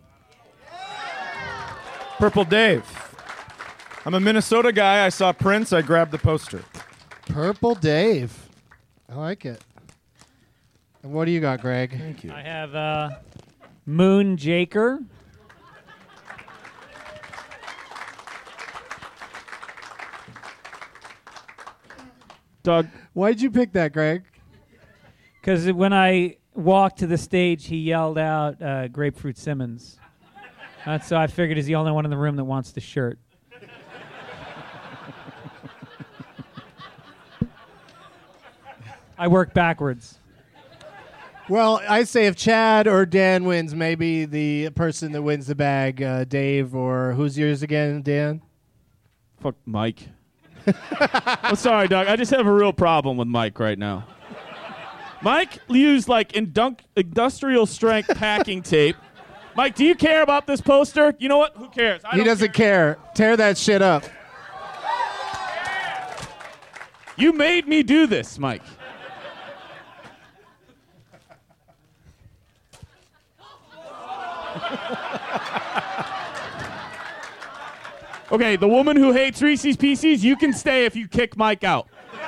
Purple Dave. I'm a Minnesota guy. I saw Prince. I grabbed the poster. Purple Dave. I like it. And what do you got, Greg? Thank you. I have uh, Moon Jaker. Doug. Why'd you pick that, Greg? Because when I walked to the stage, he yelled out uh, Grapefruit Simmons. And so I figured he's the only one in the room that wants the shirt. I work backwards. Well, I say if Chad or Dan wins, maybe the person that wins the bag, uh, Dave, or who's yours again, Dan? Fuck Mike. I'm sorry, Doug. I just have a real problem with Mike right now. Mike used like indun- industrial strength packing tape. Mike, do you care about this poster? You know what? Who cares? I He don't doesn't care. Tear that shit up. You made me do this, Mike. Okay, the woman who hates Reese's Pieces, you can stay if you kick Mike out.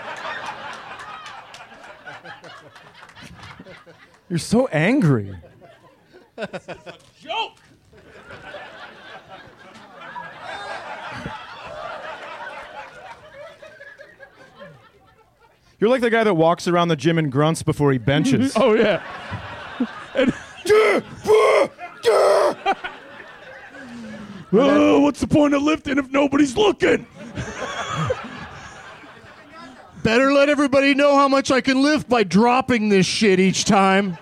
You're so angry. This is a joke. You're like the guy that walks around the gym and grunts before he benches. Oh, yeah. And Oh, what's the point of lifting if nobody's looking? Better let everybody know how much I can lift by dropping this shit each time.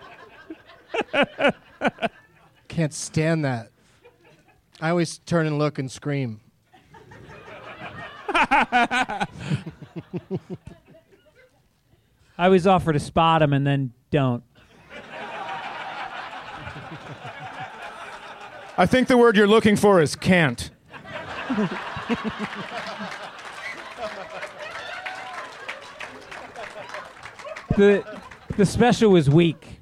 Can't stand that. I always turn and look and scream. I always offer to spot him and then don't. I think the word you're looking for is can't. The the special was weak.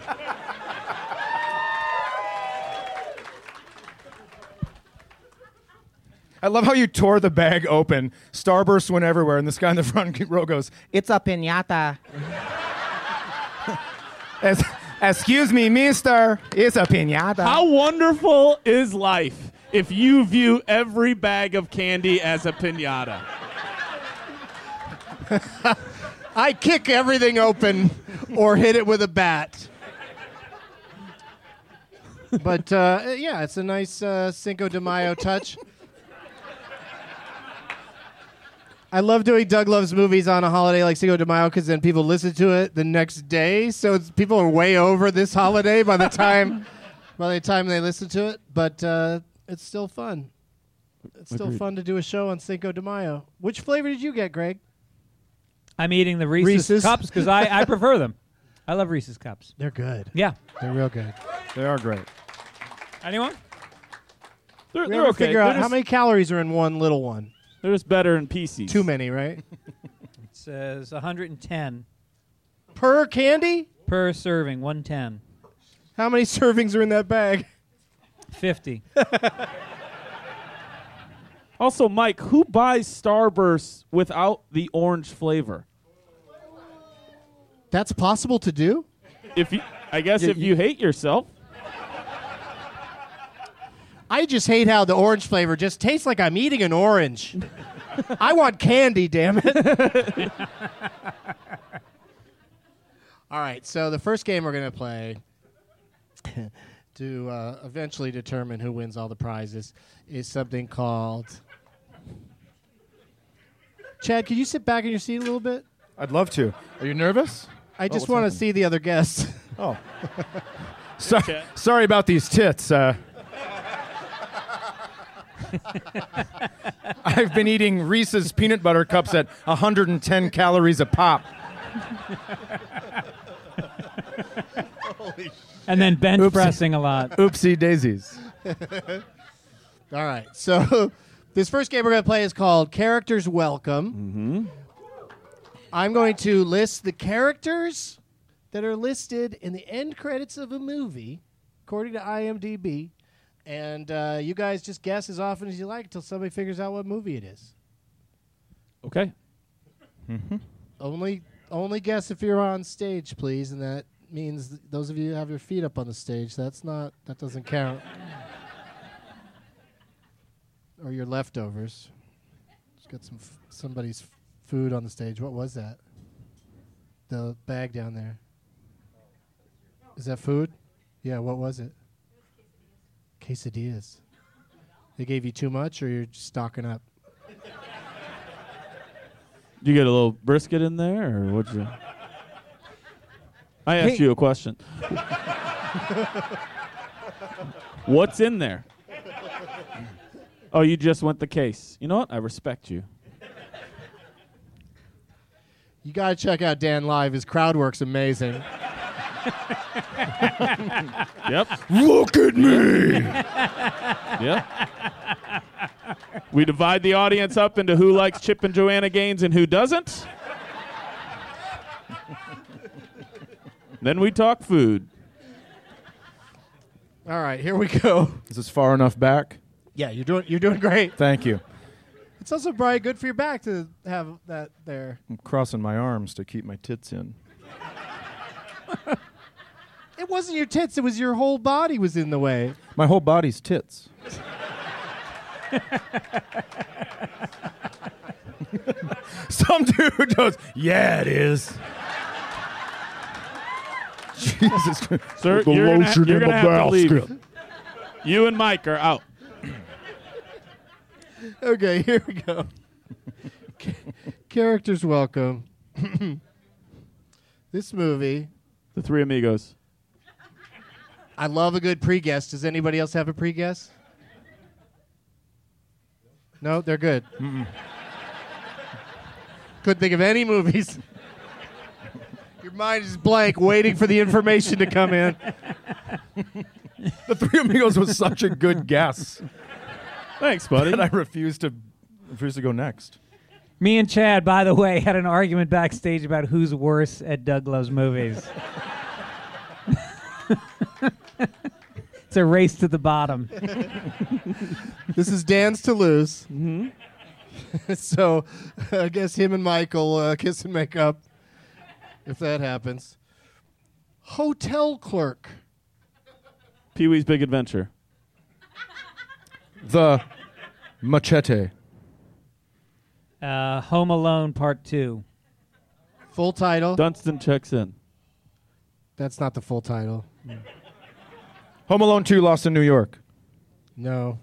I love how you tore the bag open. Starburst went everywhere, and this guy in the front row goes, "It's a piñata." As, excuse me, mister. It's a piñata. How wonderful is life if you view every bag of candy as a piñata? I kick everything open or hit it with a bat. But, uh, yeah, it's a nice uh, Cinco de Mayo touch. I love doing Doug Loves Movies on a holiday like Cinco de Mayo because then people listen to it the next day. So it's, people are way over this holiday by the time by the time they listen to it. But uh, it's still fun. It's still Agreed. fun to do a show on Cinco de Mayo. Which flavor did you get, Greg? I'm eating the Reese's, Reese's? cups because I, I prefer them. I love Reese's cups. They're good. Yeah. They're real good. They are great. Anyone? They're, We they're ever okay. figure They're out how just- many calories are in one little one? They're just better in pieces. Too many, right? It says one hundred ten Per candy? per serving, one ten. How many servings are in that bag? fifty. Also, Mike, who buys Starburst without the orange flavor? That's possible to do? If you, I guess Yeah, if you- you hate yourself. I just hate how the orange flavor just tastes like I'm eating an orange. I want candy, damn it. All right, so the first game we're going to play to uh, eventually determine who wins all the prizes is something called... Chad, could you sit back in your seat a little bit? I'd love to. Are you nervous? I Oh, just what's want to happening? see the other guests. Oh. So, sorry about these tits. Uh, I've been eating Reese's peanut butter cups at one hundred ten calories a pop. And then bench Oopsie. pressing a lot. Oopsie daisies. All right, so this first game we're going to play is called Characters Welcome. Mm-hmm. I'm going to list the characters that are listed in the end credits of a movie, according to IMDb, and uh, you guys just guess as often as you like until somebody figures out what movie it is. Okay. Mm-hmm. Only, only guess if you're on stage, please, and that means th- those of you who have your feet up on the stage. That's not. That doesn't count. Or your leftovers. Just got some f- somebody's f- food on the stage. What was that? The bag down there. Is that food? Yeah, what was it? Quesadillas. They gave you too much, or you're just stocking up? You get a little brisket in there, or what'd you? I asked Hey. you a question. What's in there? Oh, you just went the case. You know what? I respect you. You got to check out Dan live. His crowd work's amazing. Yep. Look at me. Yep. We divide the audience up into who likes Chip and Joanna Gaines and who doesn't. Then we talk food. All right, here we go. Is this far enough back? Yeah, you're doing you're doing great. Thank you. It's also probably good for your back to have that there. I'm crossing my arms to keep my tits in. It wasn't your tits, it was your whole body was in the way. My whole body's tits. Some dude goes, yeah, it is. Jesus Christ. Sir, The you're gonna, lotion you're in gonna the have to leave. basket. You and Mike are out. Okay, here we go. Ca- Characters welcome. This movie. The Three Amigos. I love a good pre-guess. Does anybody else have a pre-guess? No, they're good. Mm-mm. Couldn't think of any movies. Your mind is blank, waiting for the information to come in. The Three Amigos was such a good guess. Thanks, buddy. And I refuse to refuse to go next. Me and Chad, by the way, had an argument backstage about who's worse at Doug Loves Movies. It's a race to the bottom. This is Dan's to lose. Mm-hmm. So I guess him and Michael uh, kiss and make up if that happens. Hotel clerk. Pee-wee's Big Adventure. The Machete. Uh, Home Alone Part Two. Full title. Dunstan Checks In. That's not the full title. Home Alone two, Lost in New York. No.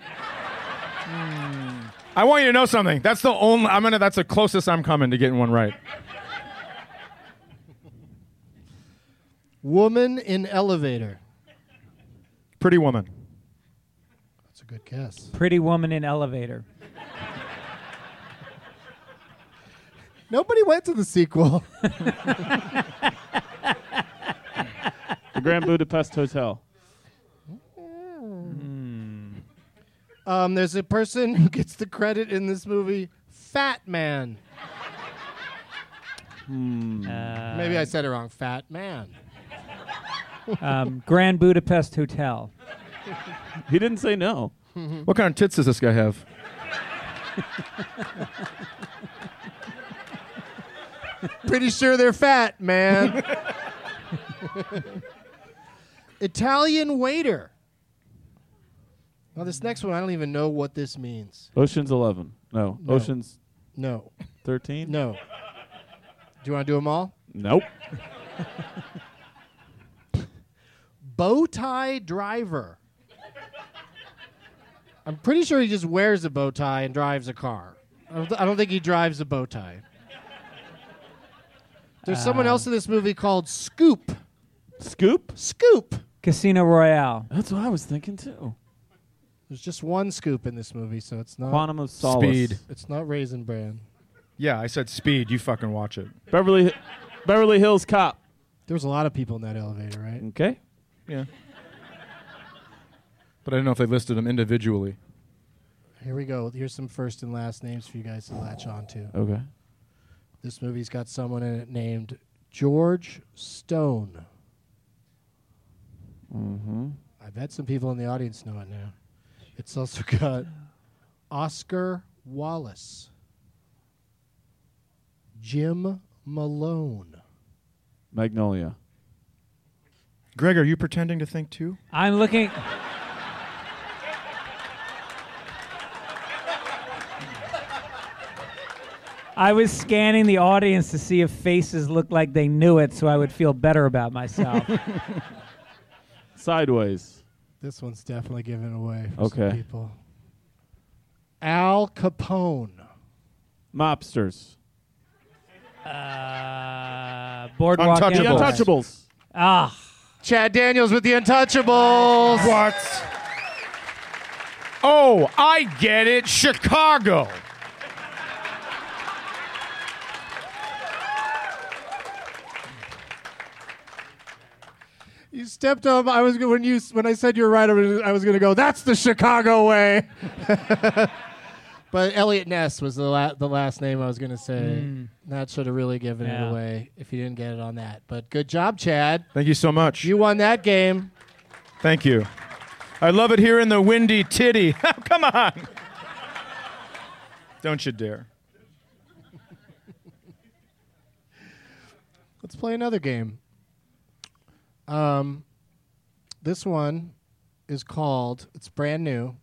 I want you to know something. That's the only. I'm gonna. That's the closest I'm coming to getting one right. Woman in elevator. Pretty Woman. That's a good guess. Pretty Woman in Elevator. Nobody went to the sequel. The Grand Budapest Hotel. Um, there's a person who gets the credit in this movie, Fat Man. Hmm. Uh, Maybe I said it wrong. Fat Man. um, Grand Budapest Hotel. He didn't say no. What kind of tits does this guy have? Pretty sure they're fat, man. Italian waiter. Now, this next one, I don't even know what this means. Ocean's Eleven. No. No. Ocean's No. Thirteen. No. Do you want to do them all? Nope. Bow tie driver. I'm pretty sure he just wears a bow tie and drives a car. I don't, th- I don't think he drives a bow tie. There's Uh, someone else in this movie called Scoop. Scoop? Scoop. Casino Royale. That's what I was thinking too. There's just one Scoop in this movie, so it's not. Quantum of Solace. Speed. It's not Raisin Bran. Yeah, I said Speed. You fucking watch it. Beverly Beverly Hills Cop. There was a lot of people in that elevator, right? Okay. Yeah. But I don't know if they listed them individually. Here we go. Here's some first and last names for you guys to latch on to. Okay. This movie's got someone in it named George Stone. Mm-hmm. I bet some people in the audience know it now. It's also got Oscar Wallace, Jim Malone. Magnolia. Greg, are you pretending to think too? I'm looking. I was scanning the audience to see if faces looked like they knew it so I would feel better about myself. Sideways. This one's definitely giving away for Okay. some people. Al Capone. Mobsters. Uh, Boardwalk Untouchables. The Empire. Untouchables. Ah, Chad Daniels with the Untouchables. What? Oh, I get it. Chicago. You stepped up. I was go- when you when I said you were right. I was, I was going to go. That's the Chicago way. But Elliot Ness was the la- the last name I was going to say. Mm. That should have really given Yeah. it away if you didn't get it on that. But good job, Chad. Thank you so much. You won that game. Thank you. I love it here in the Windy Titty. Come on. Don't you dare. Let's play another game. Um, this one is called. It's brand new.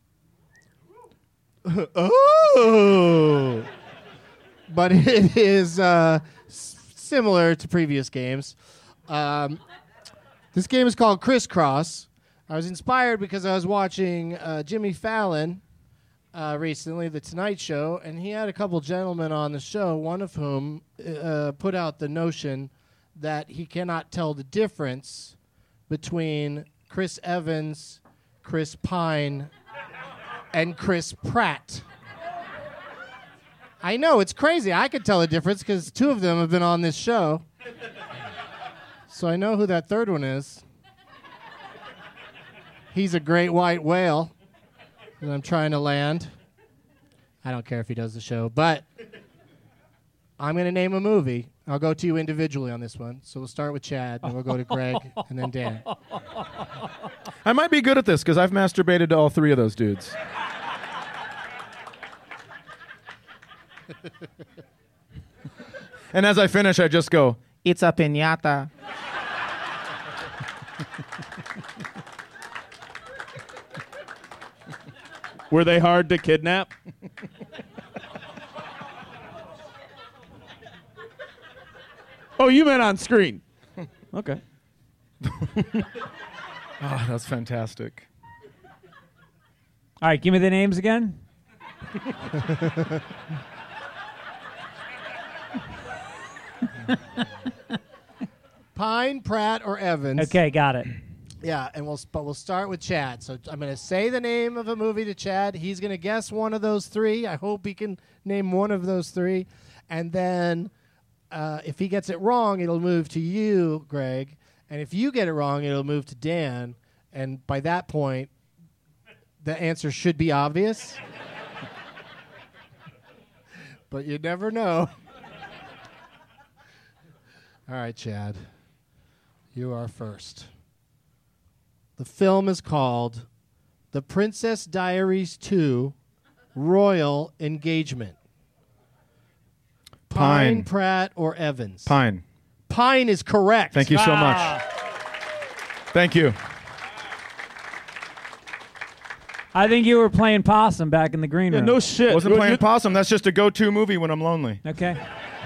Oh, but it is uh, s- similar to previous games. Um, this game is called Crisscross. I was inspired because I was watching uh, Jimmy Fallon uh, recently, The Tonight Show, and he had a couple gentlemen on the show, one of whom uh, put out the notion that he cannot tell the difference between Chris Evans, Chris Pine, and Chris Pratt. I know, it's crazy. I could tell the difference because two of them have been on this show. So I know who that third one is. He's a great white whale that I'm trying to land. I don't care if he does the show, but I'm going to name a movie. I'll go to you individually on this one. So we'll start with Chad, and we'll go to Greg, and then Dan. I might be good at this because I've masturbated to all three of those dudes. And as I finish, I just go, "It's a piñata." Were they hard to kidnap? Oh, you meant on screen. Okay. Oh, that's fantastic. All right, give me the names again. Pine, Pratt, or Evans. Okay, got it. Yeah, and we'll but we'll start with Chad. So I'm going to say the name of a movie to Chad. He's going to guess one of those three. I hope he can name one of those three, and then uh, if he gets it wrong, it'll move to you, Greg. And if you get it wrong, it'll move to Dan. And by that point, the answer should be obvious. But you never know. All right, Chad. You are first. The film is called The Princess Diaries two Royal Engagement. Pine, Pine. Pratt, or Evans? Pine. Pine is correct. Thank you so Ah. much. Thank you. I think you were playing possum back in the green room. no shit. Wasn't You- playing you- possum. That's just a go-to movie when I'm lonely. Okay.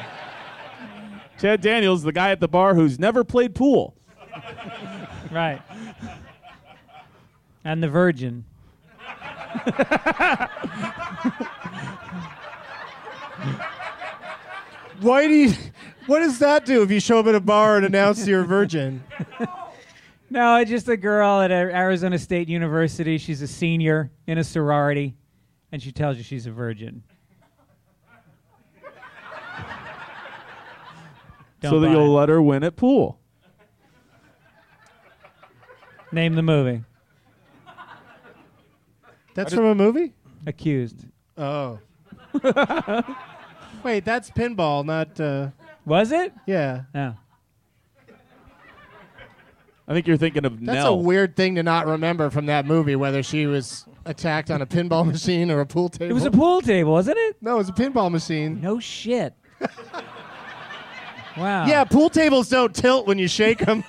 Chad Daniels, the guy at the bar who's never played pool. Right. And the Virgin. Why do you? What does that do if you show up at a bar and announce you're a virgin? No, it's just a girl at Ar- Arizona State University. She's a senior in a sorority, and she tells you she's a virgin. Don't so that buy you'll it. let her win at pool. Name the movie. That's from a movie? Accused. Oh. Wait, that's pinball, not. Uh, Was it? yeah. No. I think you're thinking of That's Nell. a weird thing to not remember from that movie, whether she was attacked on a pinball machine or a pool table. It was a pool table, wasn't it? No, it was a pinball machine. No shit. Wow. Yeah, pool tables don't tilt when you shake them.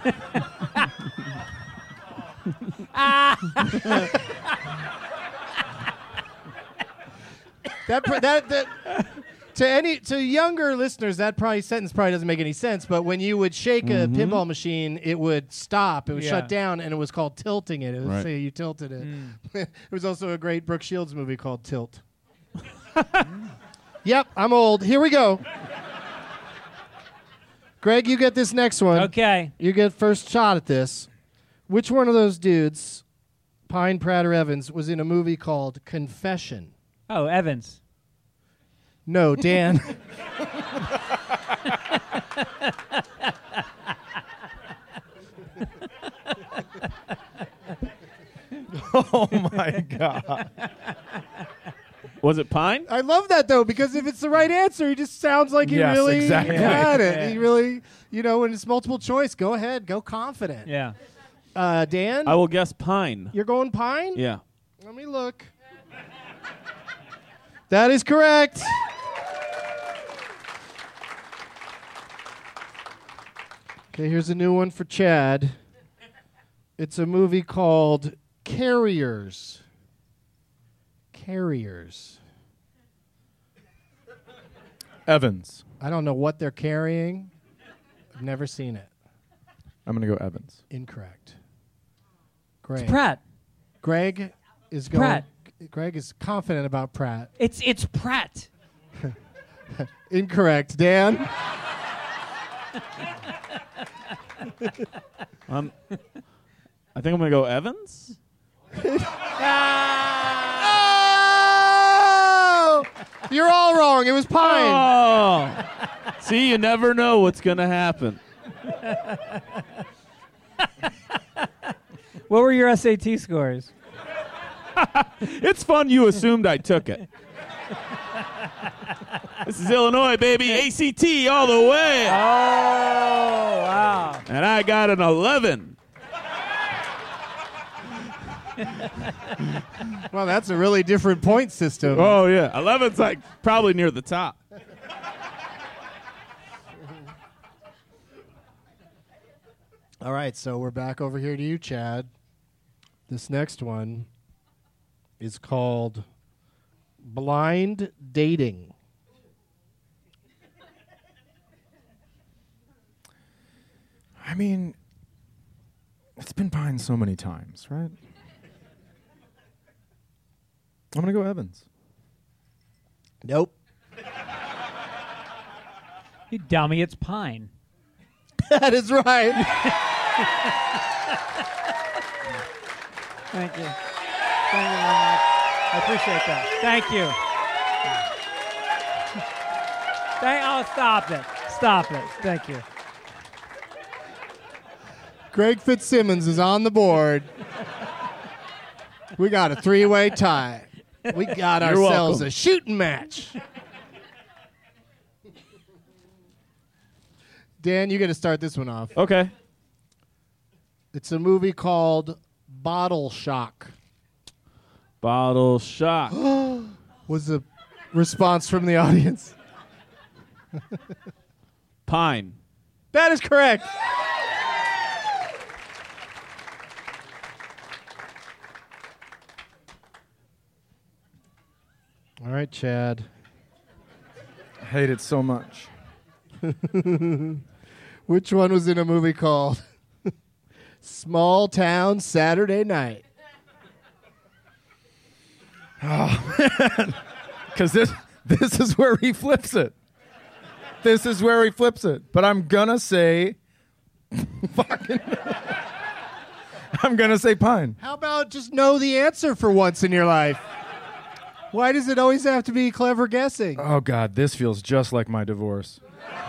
that, pr- that that to any to younger listeners, that probably sentence probably doesn't make any sense. But when you would shake a Mhm. pinball machine, it would stop. It would Yeah. shut down, and it was called tilting it. It would Right. say you tilted it. Mm. It was also a great Brooke Shields movie called Tilt. Yep, I'm old. Here we go. Greg, you get this next one. Okay. You get first shot at this. Which one of those dudes, Pine, Pratt, or Evans, was in a movie called Confession? Oh, Evans. No, Dan. Oh, my God. Was it Pine? I love that, though, because if it's the right answer, he just sounds like he Yes, really exactly. got it. Yeah. He really, you know, when it's multiple choice, go ahead. Go confident. Yeah. Uh, Dan, I will guess Pine. you're going Pine? Yeah. Let me look. That is correct. Okay, here's a new one for Chad. It's a movie called Carriers. Carriers. Evans. I don't know what they're carrying. I've never seen it. I'm going to go Evans. Incorrect. Greg. It's Pratt. Greg is going. Pratt. Greg is confident about Pratt. It's it's Pratt. Incorrect. Dan? um, I think I'm going to go Evans. Oh! You're all wrong. It was Pine. Oh. See, you never know what's going to happen. What were your S A T scores? It's fun you assumed I took it. This is Illinois, baby. A C T all the way. Oh, wow. And I got an eleven. Well, that's a really different point system. Oh, yeah. eleven's like probably near the top. All right, so we're back over here to you, Chad. This next one is called Blind Dating. I mean, it's been Pine so many times, right? I'm going to go Evans. Nope. You dummy, it's Pine. That is right. Thank you. Thank you very much. I appreciate that. Thank you. Thank, oh, stop it. Stop it. Thank you. Greg Fitzsimmons is on the board. We got a three-way tie. We got You're ourselves welcome. a shooting match. Dan, you got to start this one off. Okay. It's a movie called Bottle Shock. Bottle Shock. Was the response from the audience. Pine. That is correct. All right, Chad. I hate it so much. Which one was in a movie called Small Town Saturday Night? Oh, man. Because this, this is where he flips it. This is where he flips it. But I'm going to say... fucking... I'm going to say Pine. How about just know the answer for once in your life? Why does it always have to be clever guessing? Oh, God, this feels just like my divorce.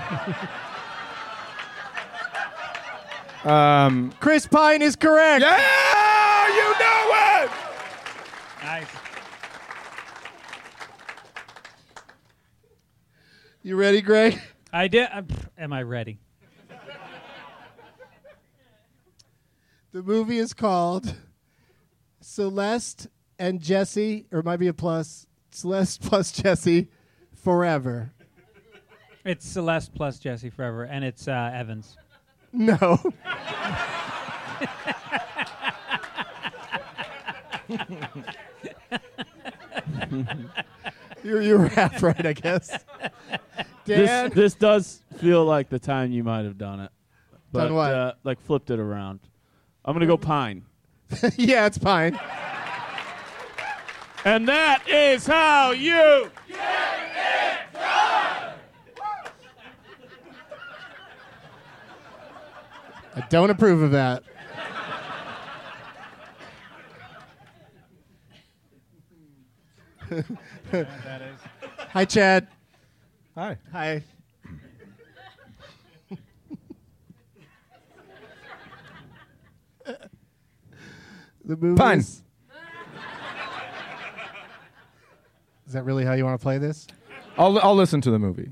um, Chris Pine is correct. Yeah, you know it! Nice. You ready, Greg? I did. Uh, am I ready? The movie is called Celeste and Jesse, or it might be a plus, Celeste plus Jesse Forever. It's Celeste plus Jesse Forever, and it's uh, Evans. No. you're, you're half right, I guess. Dan? This, this does feel like the time you might have done it. But, Done what? Uh, like flipped it around. I'm going to go Pine. Yeah, it's Pine. And that is how you Get it done! I don't approve of that. That is. Hi, Chad. Hi. Hi. The movie Pine. Is, is that really how you want to play this? I'll, I'll listen to the movie.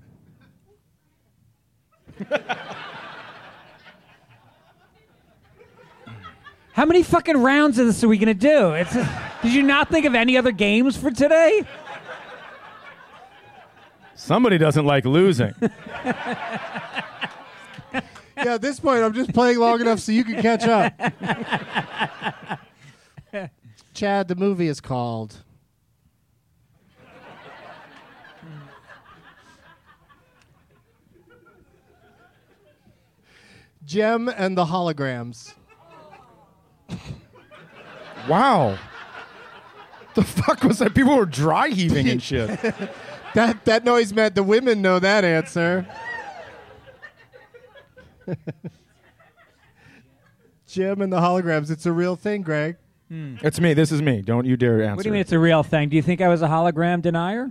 How many fucking rounds of this are we gonna do? It's just, did you not think of any other games for today? Somebody doesn't like losing. Yeah, at this point, I'm just playing long enough so you can catch up. Chad, the movie is called Gem and the Holograms. Wow. The fuck was that? People were dry heaving and shit. that that noise meant the women know that answer. Jim and the holograms. It's a real thing, Greg. Hmm. It's me. This is me. Don't you dare answer. What do you mean it's a real thing? Do you think I was a hologram denier?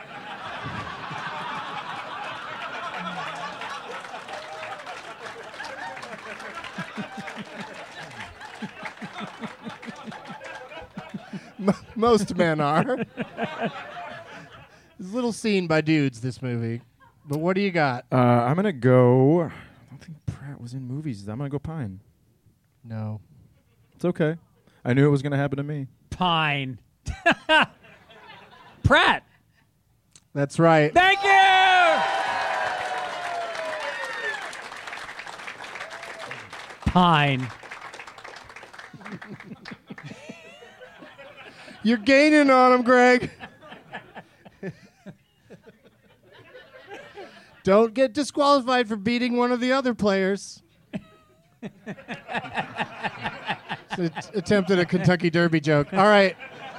Most men are. It's a little seen by dudes, this movie. But what do you got? Uh, I'm going to go... I don't think Pratt was in movies. I'm going to go Pine. No. It's okay. I knew it was going to happen to me. Pine. Pratt. That's right. Thank you! Pine. You're gaining on him, Greg. Don't get disqualified for beating one of the other players. It's a- attempted a Kentucky Derby joke. All right.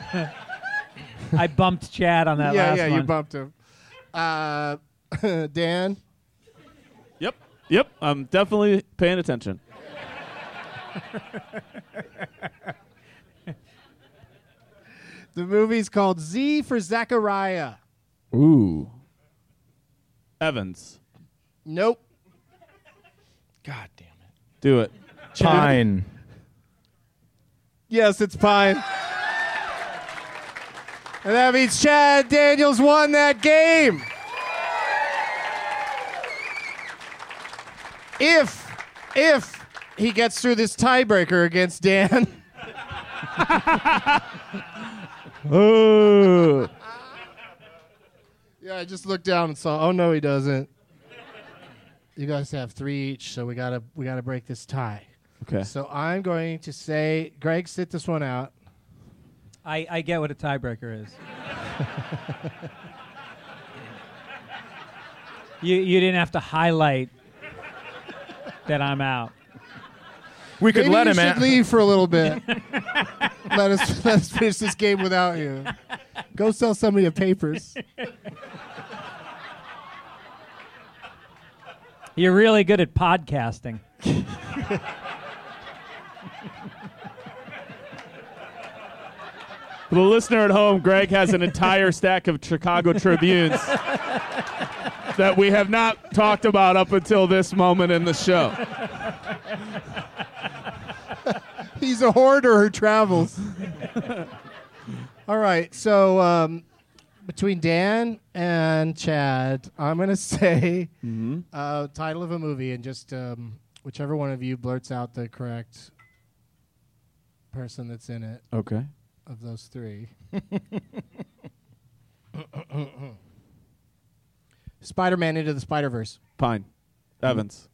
I bumped Chad on that yeah, last yeah, one. you bumped him. Uh, Dan? Yep. Yep. I'm definitely paying attention. The movie's called Z for Zachariah. Ooh. Evans. Nope. God damn it. Do it. Pine. Yes, it's Pine. And that means Chad Daniels won that game. If, if he gets through this tiebreaker against Dan. Oh. Yeah, I just looked down and saw. Oh no, he doesn't. You guys have three each, so we gotta we gotta break this tie. Okay. So I'm going to say, Greg, sit this one out. I, I get what a tiebreaker is. you you didn't have to highlight that I'm out. We could Maybe let you him should out. leave for a little bit. let us let us finish this game without you. Go sell some of your papers. You're really good at podcasting. For the listener at home, Greg has an entire stack of Chicago Tribunes that we have not talked about up until this moment in the show. He's a hoarder who travels. All right, so um, between Dan and Chad, I'm going to say Mm-hmm. uh, title of a movie, and just um, whichever one of you blurts out the correct person that's in it. Okay. Of those three. Spider-Man Into the Spider-Verse. Pine. Evans.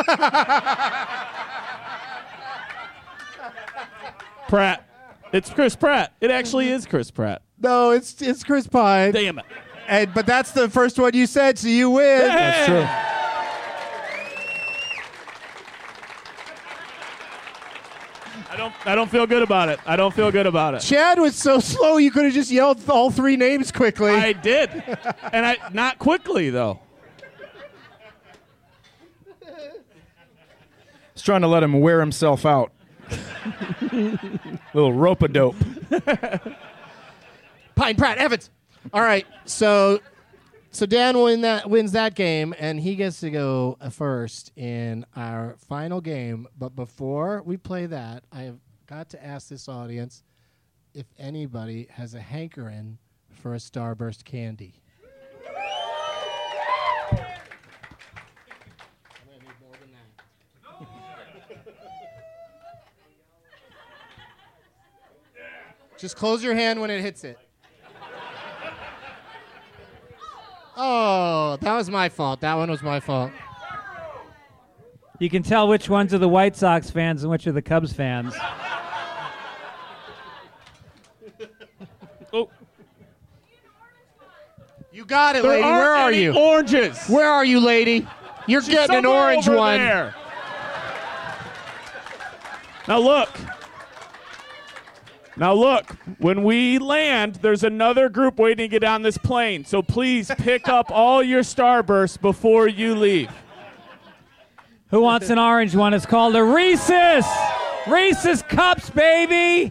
Pratt. It's Chris Pratt. It actually is Chris Pratt. No, it's it's Chris Pine. Damn it. And, but that's the first one you said, so you win. That's true. I don't I don't feel good about it. I don't feel good about it. Chad was so slow you could have just yelled all three names quickly. I did. And I not quickly though. Just trying to let him wear himself out. Little rope-a-dope. Pine, Pratt, Evans. All right, so so Dan win that wins that game, and he gets to go uh, first in our final game. But before we play that, I have got to ask this audience if anybody has a hankering for a Starburst candy. Just close your hand when it hits it. Oh, that was my fault. That one was my fault. You can tell which ones are the White Sox fans and which are the Cubs fans. Oh. You got it, There lady. aren't Where are any you? Oranges. Where are you, lady? You're She's getting an somewhere orange over one. there. Now look. Now look, when we land, there's another group waiting to get on this plane. So please pick up all your Starbursts before you leave. Who wants an orange one? It's called a Reese's. Reese's Cups, baby.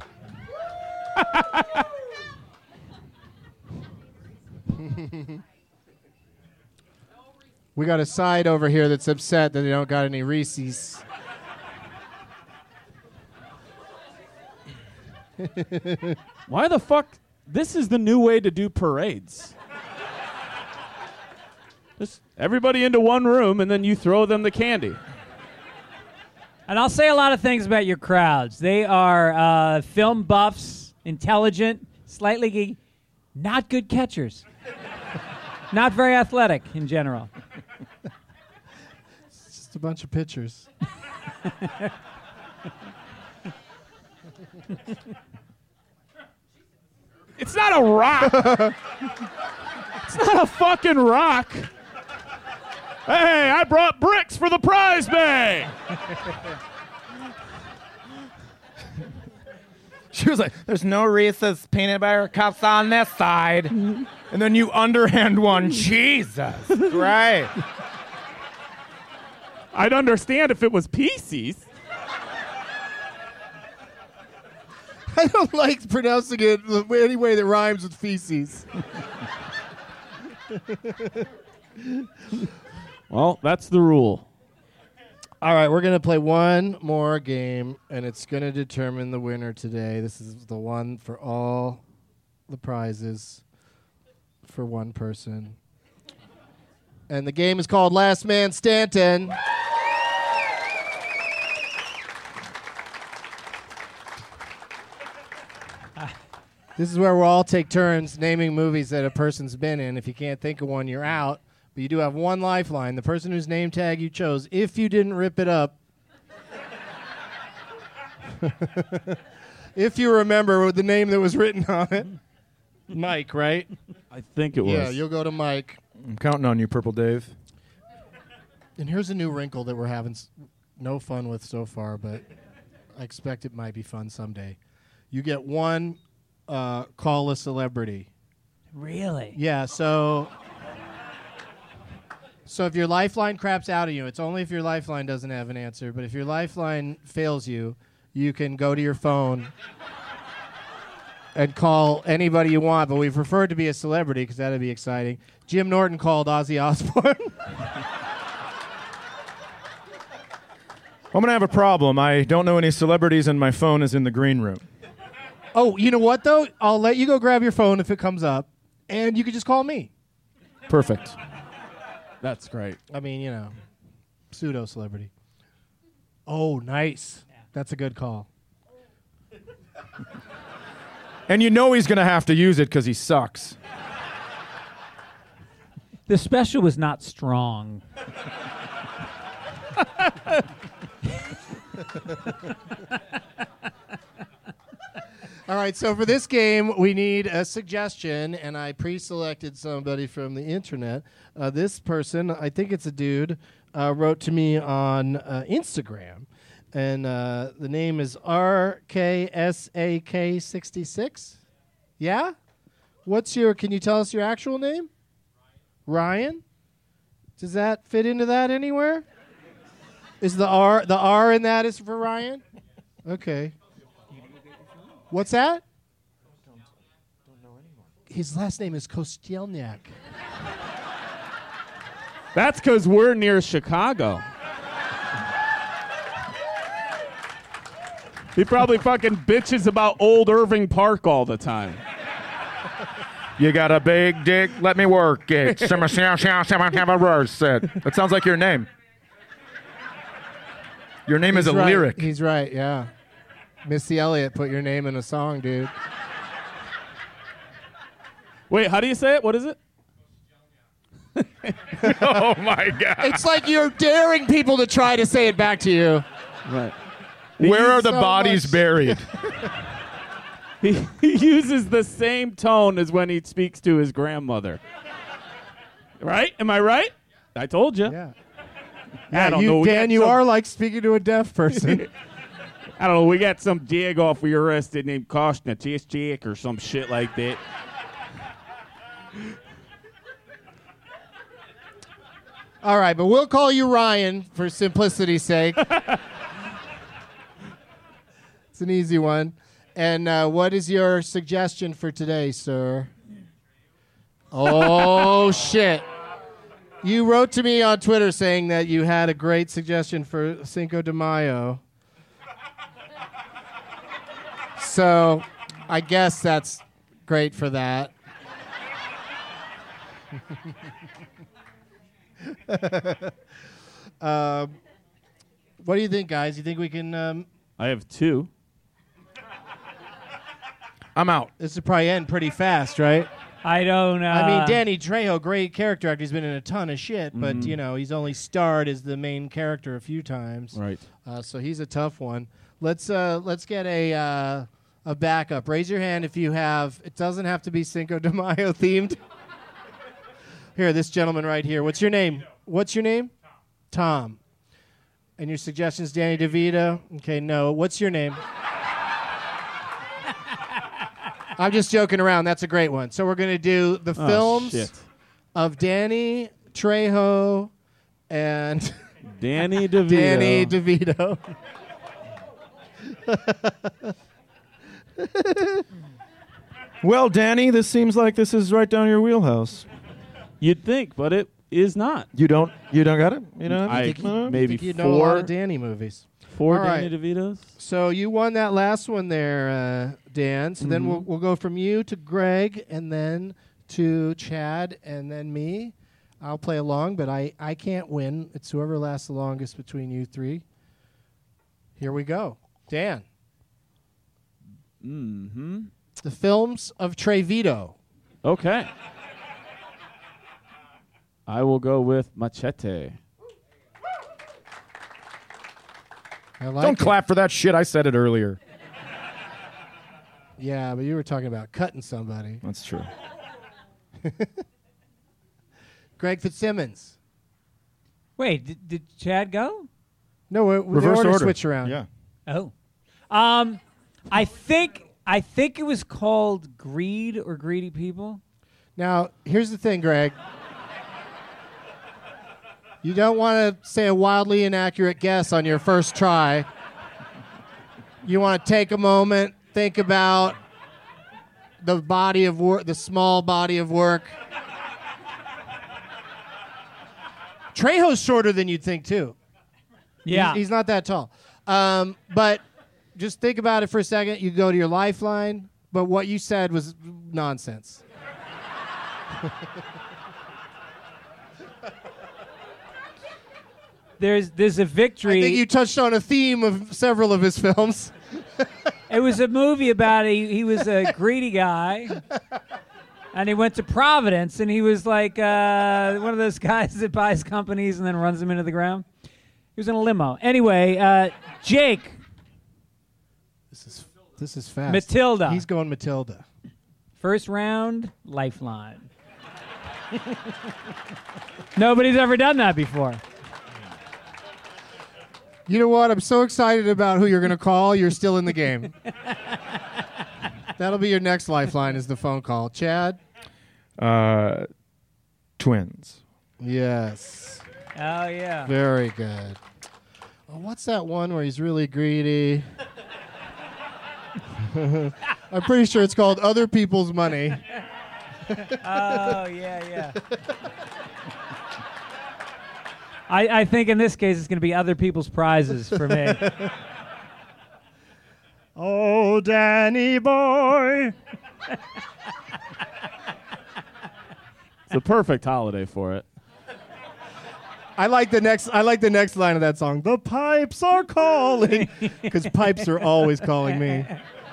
We got a side over here that's upset that they don't got any Reese's. Why the fuck? This is the new way to do parades. Just everybody into one room, and then you throw them the candy. And I'll say a lot of things about your crowds. They are uh, film buffs, intelligent, slightly geeky, not good catchers. Not very athletic in general. It's just a bunch of pitchers. It's not a rock. It's not a fucking rock. Hey, I brought bricks for the prize bay. She was like, there's no Reese's peanut butter cups on this side. And then you underhand one. Jesus. Right. I'd understand if it was Pieces. I don't like pronouncing it any way that rhymes with feces. Well, that's the rule. All right, we're going to play one more game, and it's going to determine the winner today. This is the one for all the prizes for one person. And the game is called Last Man Stanton. This is where we'll all take turns naming movies that a person's been in. If you can't think of one, you're out. But you do have one lifeline. The person whose name tag you chose, if you didn't rip it up, if you remember the name that was written on it, Mike, right? I think it was. Yeah, you'll go to Mike. I'm counting on you, Purple Dave. And here's a new wrinkle that we're having s- no fun with so far, but I expect it might be fun someday. You get one uh, call a celebrity. Really? Yeah, so so if your lifeline craps out of you, it's only if your lifeline doesn't have an answer, but if your lifeline fails you, you can go to your phone and call anybody you want, but we prefer it to be a celebrity because that'd be exciting. Jim Norton called Ozzy Osbourne. I'm going to have a problem. I don't know any celebrities, and my phone is in the green room. Oh, you know what, though? I'll let you go grab your phone if it comes up, and you can just call me. Perfect. That's great. I mean, you know, pseudo-celebrity. Oh, nice. That's a good call. And you know he's going to have to use it because he sucks. The special was not strong. All right, so for this game, we need a suggestion, and I pre-selected somebody from the internet. Uh, this person, I think it's a dude, uh, wrote to me on uh, Instagram, and uh, the name is R K S A K sixty-six. Yeah? What's your, can you tell us your actual name? Ryan. Ryan? Does that fit into that anywhere? Is the R, the R in that is for Ryan? Okay. What's that? Don't, don't know anymore. His last name is Kostielniak. That's because we're near Chicago. He probably fucking bitches about old Irving Park all the time. You got a big dick, let me work it. That sounds like your name. Your name He's is a right. lyric. He's right, yeah. Missy Elliott put your name in a song, dude. Wait, how do you say it? What is it? Oh, my God. It's like you're daring people to try to say it back to you. Right. Where are the so bodies much. buried? He, he uses the same tone as when he speaks to his grandmother. Right? Am I right? I told you. Yeah. I don't you, know. We Dan, got you some- are like speaking to a deaf person. I don't know. We got some jagoff we arrested named Kostner, Chase Chick or some shit like that. All right, but we'll call you Ryan for simplicity's sake. It's an easy one. And uh, what is your suggestion for today, sir? Oh, shit. You wrote to me on Twitter saying that you had a great suggestion for Cinco de Mayo. So I guess that's great for that. um, what do you think, guys? You think we can... Um, I have two. I'm out. This will probably end pretty fast, right? I don't know. Uh, I mean, Danny Trejo, great character actor. He's been in a ton of shit, but, Mhm. you know, he's only starred as the main character a few times. Right. Uh, so he's a tough one. Let's uh, let's get a uh, a backup. Raise your hand if you have. It doesn't have to be Cinco de Mayo themed. Here, this gentleman right here. What's your name? What's your name? Tom. Tom. And your suggestion's Danny DeVito? Okay, no. What's your name? I'm just joking around. That's a great one. So we're going to do the Oh, films shit. of Danny Trejo and Danny DeVito. Danny DeVito. Well, Danny, this seems like this is right down your wheelhouse. You'd think, but it is not. You don't. You don't got it. You know. I think you- maybe think you know a lot four. of Danny movies. Four All Danny right. DeVitos. So you won that last one there, uh, Dan. So then Mhm. we'll we'll go from you to Greg, and then to Chad, and then me. I'll play along, but I, I can't win. It's whoever lasts the longest between you three. Here we go. Dan. Mm-hmm. The films of Trevido. Okay. I will go with Machete. I like Don't it. clap for that shit. I said it earlier. Yeah, but you were talking about cutting somebody. That's true. Greg Fitzsimmons. Wait, did, did Chad go? No, we Reverse order, order. switch around. Yeah. Oh, um, I think I think it was called Greed or Greedy People. Now, here's the thing, Greg. You don't want to say a wildly inaccurate guess on your first try. You want to take a moment, think about the body of work, the small body of work. Trejo's shorter than you'd think, too. Yeah. He's, he's not that tall. Um, but just think about it for a second. You go to your Lifeline, but what you said was nonsense. There's there's a victory. I think you touched on a theme of several of his films. It was a movie about he, he was a greedy guy, and he went to Providence, and he was like uh, one of those guys that buys companies and then runs them into the ground. He was in a limo. Anyway, uh, Jake. This is this is fast. Matilda. He's going Matilda. First round, Lifeline. Nobody's ever done that before. You know what? I'm so excited about who you're going to call. You're still in the game. That'll be your next Lifeline is the phone call. Chad? Uh, twins. Yes. Oh, yeah. Very good. Oh, what's that one where he's really greedy? I'm pretty sure it's called Other People's Money. Oh, yeah, yeah. I, I think in this case it's going to be other people's prizes for me. Oh, Danny boy. It's the perfect holiday for it. I like the next. I like the next line of that song. The pipes are calling, because pipes are always calling me.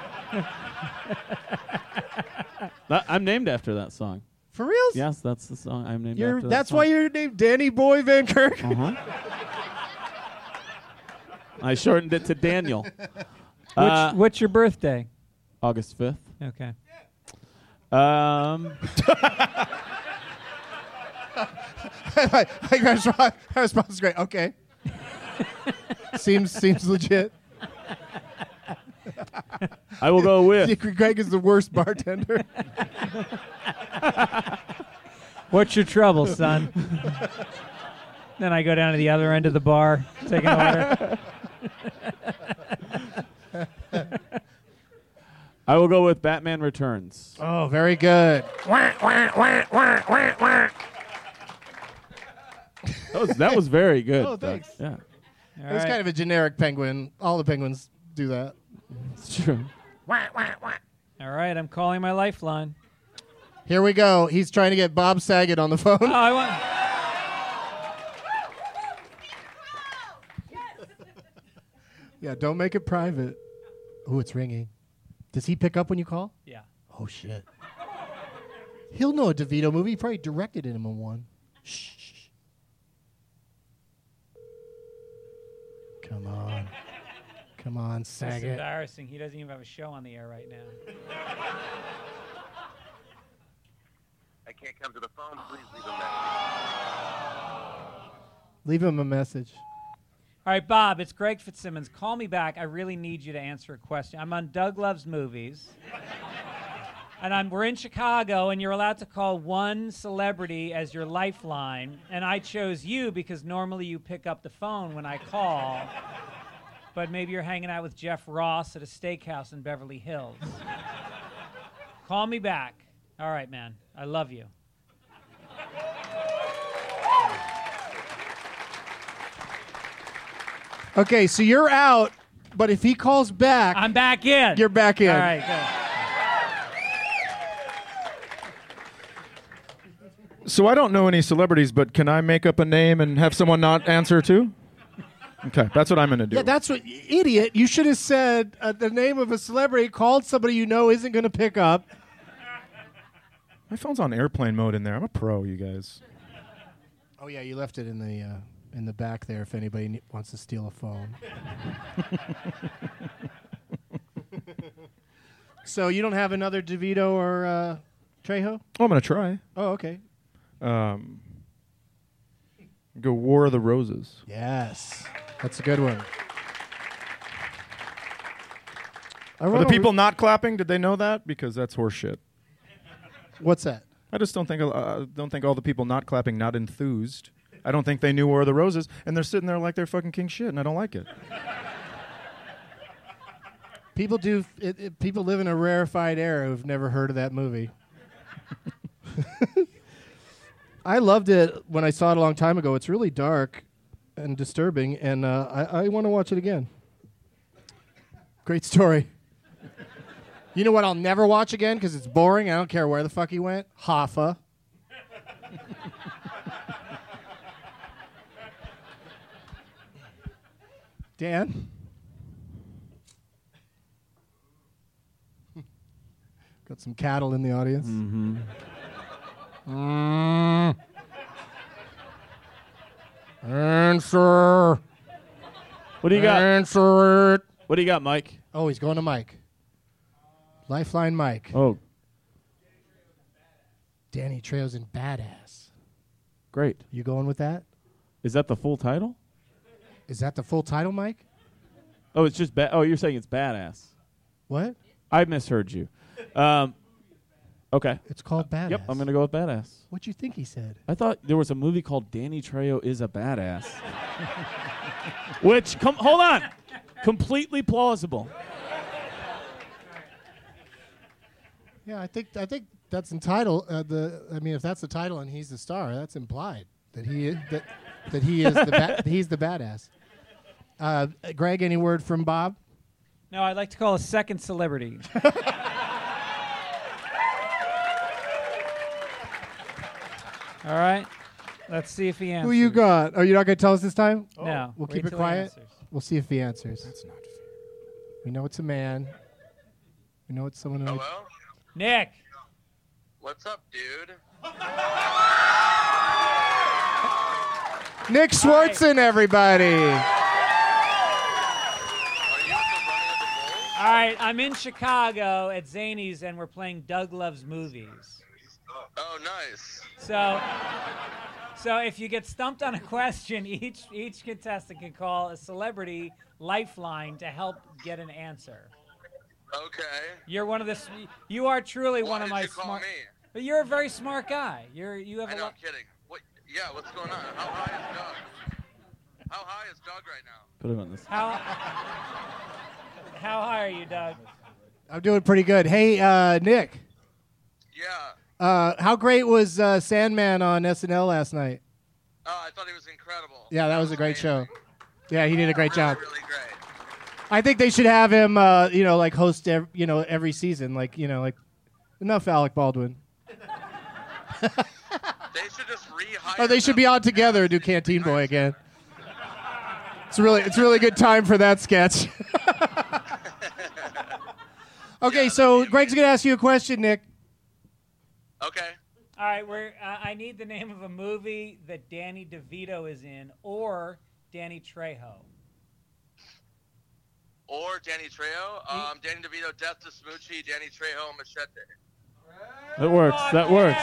That, I'm named after that song. For real? Yes, that's the song I'm named You're, after. that's that why song. you're named Danny Boy Van Kirk. Uh-huh. I shortened it to Daniel. Which, Uh, what's your birthday? August fifth. Okay. Um, I think that response- that response is great. Okay. seems seems legit. I will go with. Greg is the worst bartender. What's your trouble, son? Then I go down to the other end of the bar, take an order. I will go with Batman Returns. Oh, very good. That was, that was very good. Oh, thanks. Yeah. All It was right. kind of a generic penguin. All the penguins do that. It's true. All right, I'm calling my lifeline. Here we go. He's trying to get Bob Saget on the phone. Oh, I want. Yeah, don't make it private. Oh, it's ringing. Does he pick up when you call? Yeah. Oh, shit. He'll know a DeVito movie. He probably directed him in one. Shh. Come on. Come on, That's Saget. embarrassing. He doesn't even have a show on the air right now. I can't come to the phone. Please leave a message. Leave him a message. All right, Bob, it's Greg Fitzsimmons. Call me back. I really need you to answer a question. I'm on Doug Loves Movies. And I'm, we're in Chicago, and you're allowed to call one celebrity as your lifeline. And I chose you because normally you pick up the phone when I call. But maybe you're hanging out with Jeff Ross at a steakhouse in Beverly Hills. Call me back. All right, man. I love you. Okay, so you're out, but if he calls back... I'm back in. You're back in. All right, good. So I don't know any celebrities, but can I make up a name and have someone not answer too? Okay, that's what I'm going to do. Yeah, that's what... Idiot, you should have said uh, the name of a celebrity, called somebody you know isn't going to pick up. My phone's on airplane mode in there. I'm a pro, you guys. Oh, yeah, you left it in the... Uh, in the back there if anybody ne- wants to steal a phone. So you don't have another DeVito or uh, Trejo? Oh, I'm going to try. Oh, okay. Um, go War of the Roses. Yes. That's a good one. I Are run the over- people not clapping? Did they know that? Because that's horseshit. What's that? I just don't think uh, don't think all the people not clapping not enthused. I don't think they knew War of the Roses, and they're sitting there like they're fucking king shit, and I don't like it. People do. It, it, people live in a rarefied era who've never heard of that movie. I loved it when I saw it a long time ago. It's really dark and disturbing, and uh, I, I want to watch it again. Great story. You know what I'll never watch again because it's boring. I don't care where the fuck he went. Hoffa. Dan? Got some cattle in the audience. Mm-hmm. Mm. Answer. What do you got? Answer it. What do you got, Mike? Oh, he's going to Mike. Lifeline Mike. Oh. Danny Trejo's in Badass. Great. You going with that? Is that the full title? Is that the full title, Mike? Oh, it's just ba- Oh, you're saying it's Badass. What? I misheard you. Um, okay. It's called Badass. Yep, I'm going to go with Badass. What'd you think he said? I thought there was a movie called Danny Trejo is a Badass. Which, com- hold on, completely plausible. Yeah, I think I think that's entitled. Uh, the I mean, if that's the title and he's the star, that's implied that he is that that he is the ba- he's the badass. Uh, Greg, any word from Bob? No, I'd like to call a second celebrity. All right. Let's see if he answers. Who you got? Are you not going to tell us this time? No. We'll Wait keep it till he quiet. answers. We'll see if he answers. That's not fair. We know it's a man. We know it's someone who. Hello? Nick. What's up, dude? Nick Swartzen, everybody. All right, I'm in Chicago at Zany's, and we're playing Doug Loves Movies. Oh, nice. So, so if you get stumped on a question, each each contestant can call a celebrity lifeline to help get an answer. Okay. You're one of the. s- You are truly Why one of did my you call smart. me? But you're a very smart guy. You're you have I a know, lot. I'm kidding. What? Yeah, what's going on? How high is Doug? How high is Doug right now? Put him on this. How How high are you, Doug? I'm doing pretty good. Hey, uh, Nick. Yeah. Uh, how great was uh, Sandman on S N L last night? Oh, I thought he was incredible. Yeah, that was a great show. Yeah, he did a great job. Really great. I think they should have him, uh, you know, like host, ev- you know, every season. Like, you know, like enough Alec Baldwin. They should just rehire. Or they should be on together and do Canteen Boy again. It's really, it's a really good time for that sketch. Okay, so Greg's gonna ask you a question, Nick. Okay. All right, we're. Uh, I need the name of a movie that Danny DeVito is in, or Danny Trejo. Or Danny Trejo. Um, Danny DeVito, Death to Smoochie, Danny Trejo, Machete. That works. That works.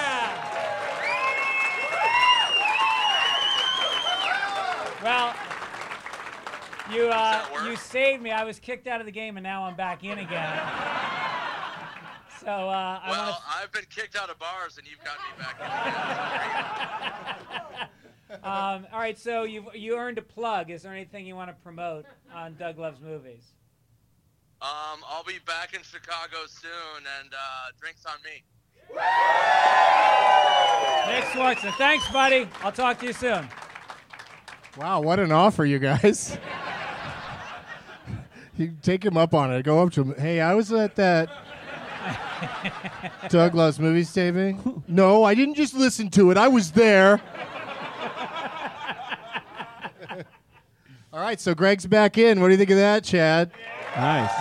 Well, you uh, you saved me. I was kicked out of the game, and now I'm back in again. So uh, I Well, want I've been kicked out of bars, and you've got me back in. to. um, all right, so you you earned a plug. Is there anything you want to promote on Doug Loves Movies? Um, I'll be back in Chicago soon, and uh, drinks on me. Nick Swartzen, thanks, buddy. I'll talk to you soon. Wow, what an offer, you guys. You take him up on it. Go up to him. Hey, I was at that Doug Loves Movies taping. No, I didn't just listen to it. I was there. All right, so Greg's back in. What do you think of that, Chad? Nice.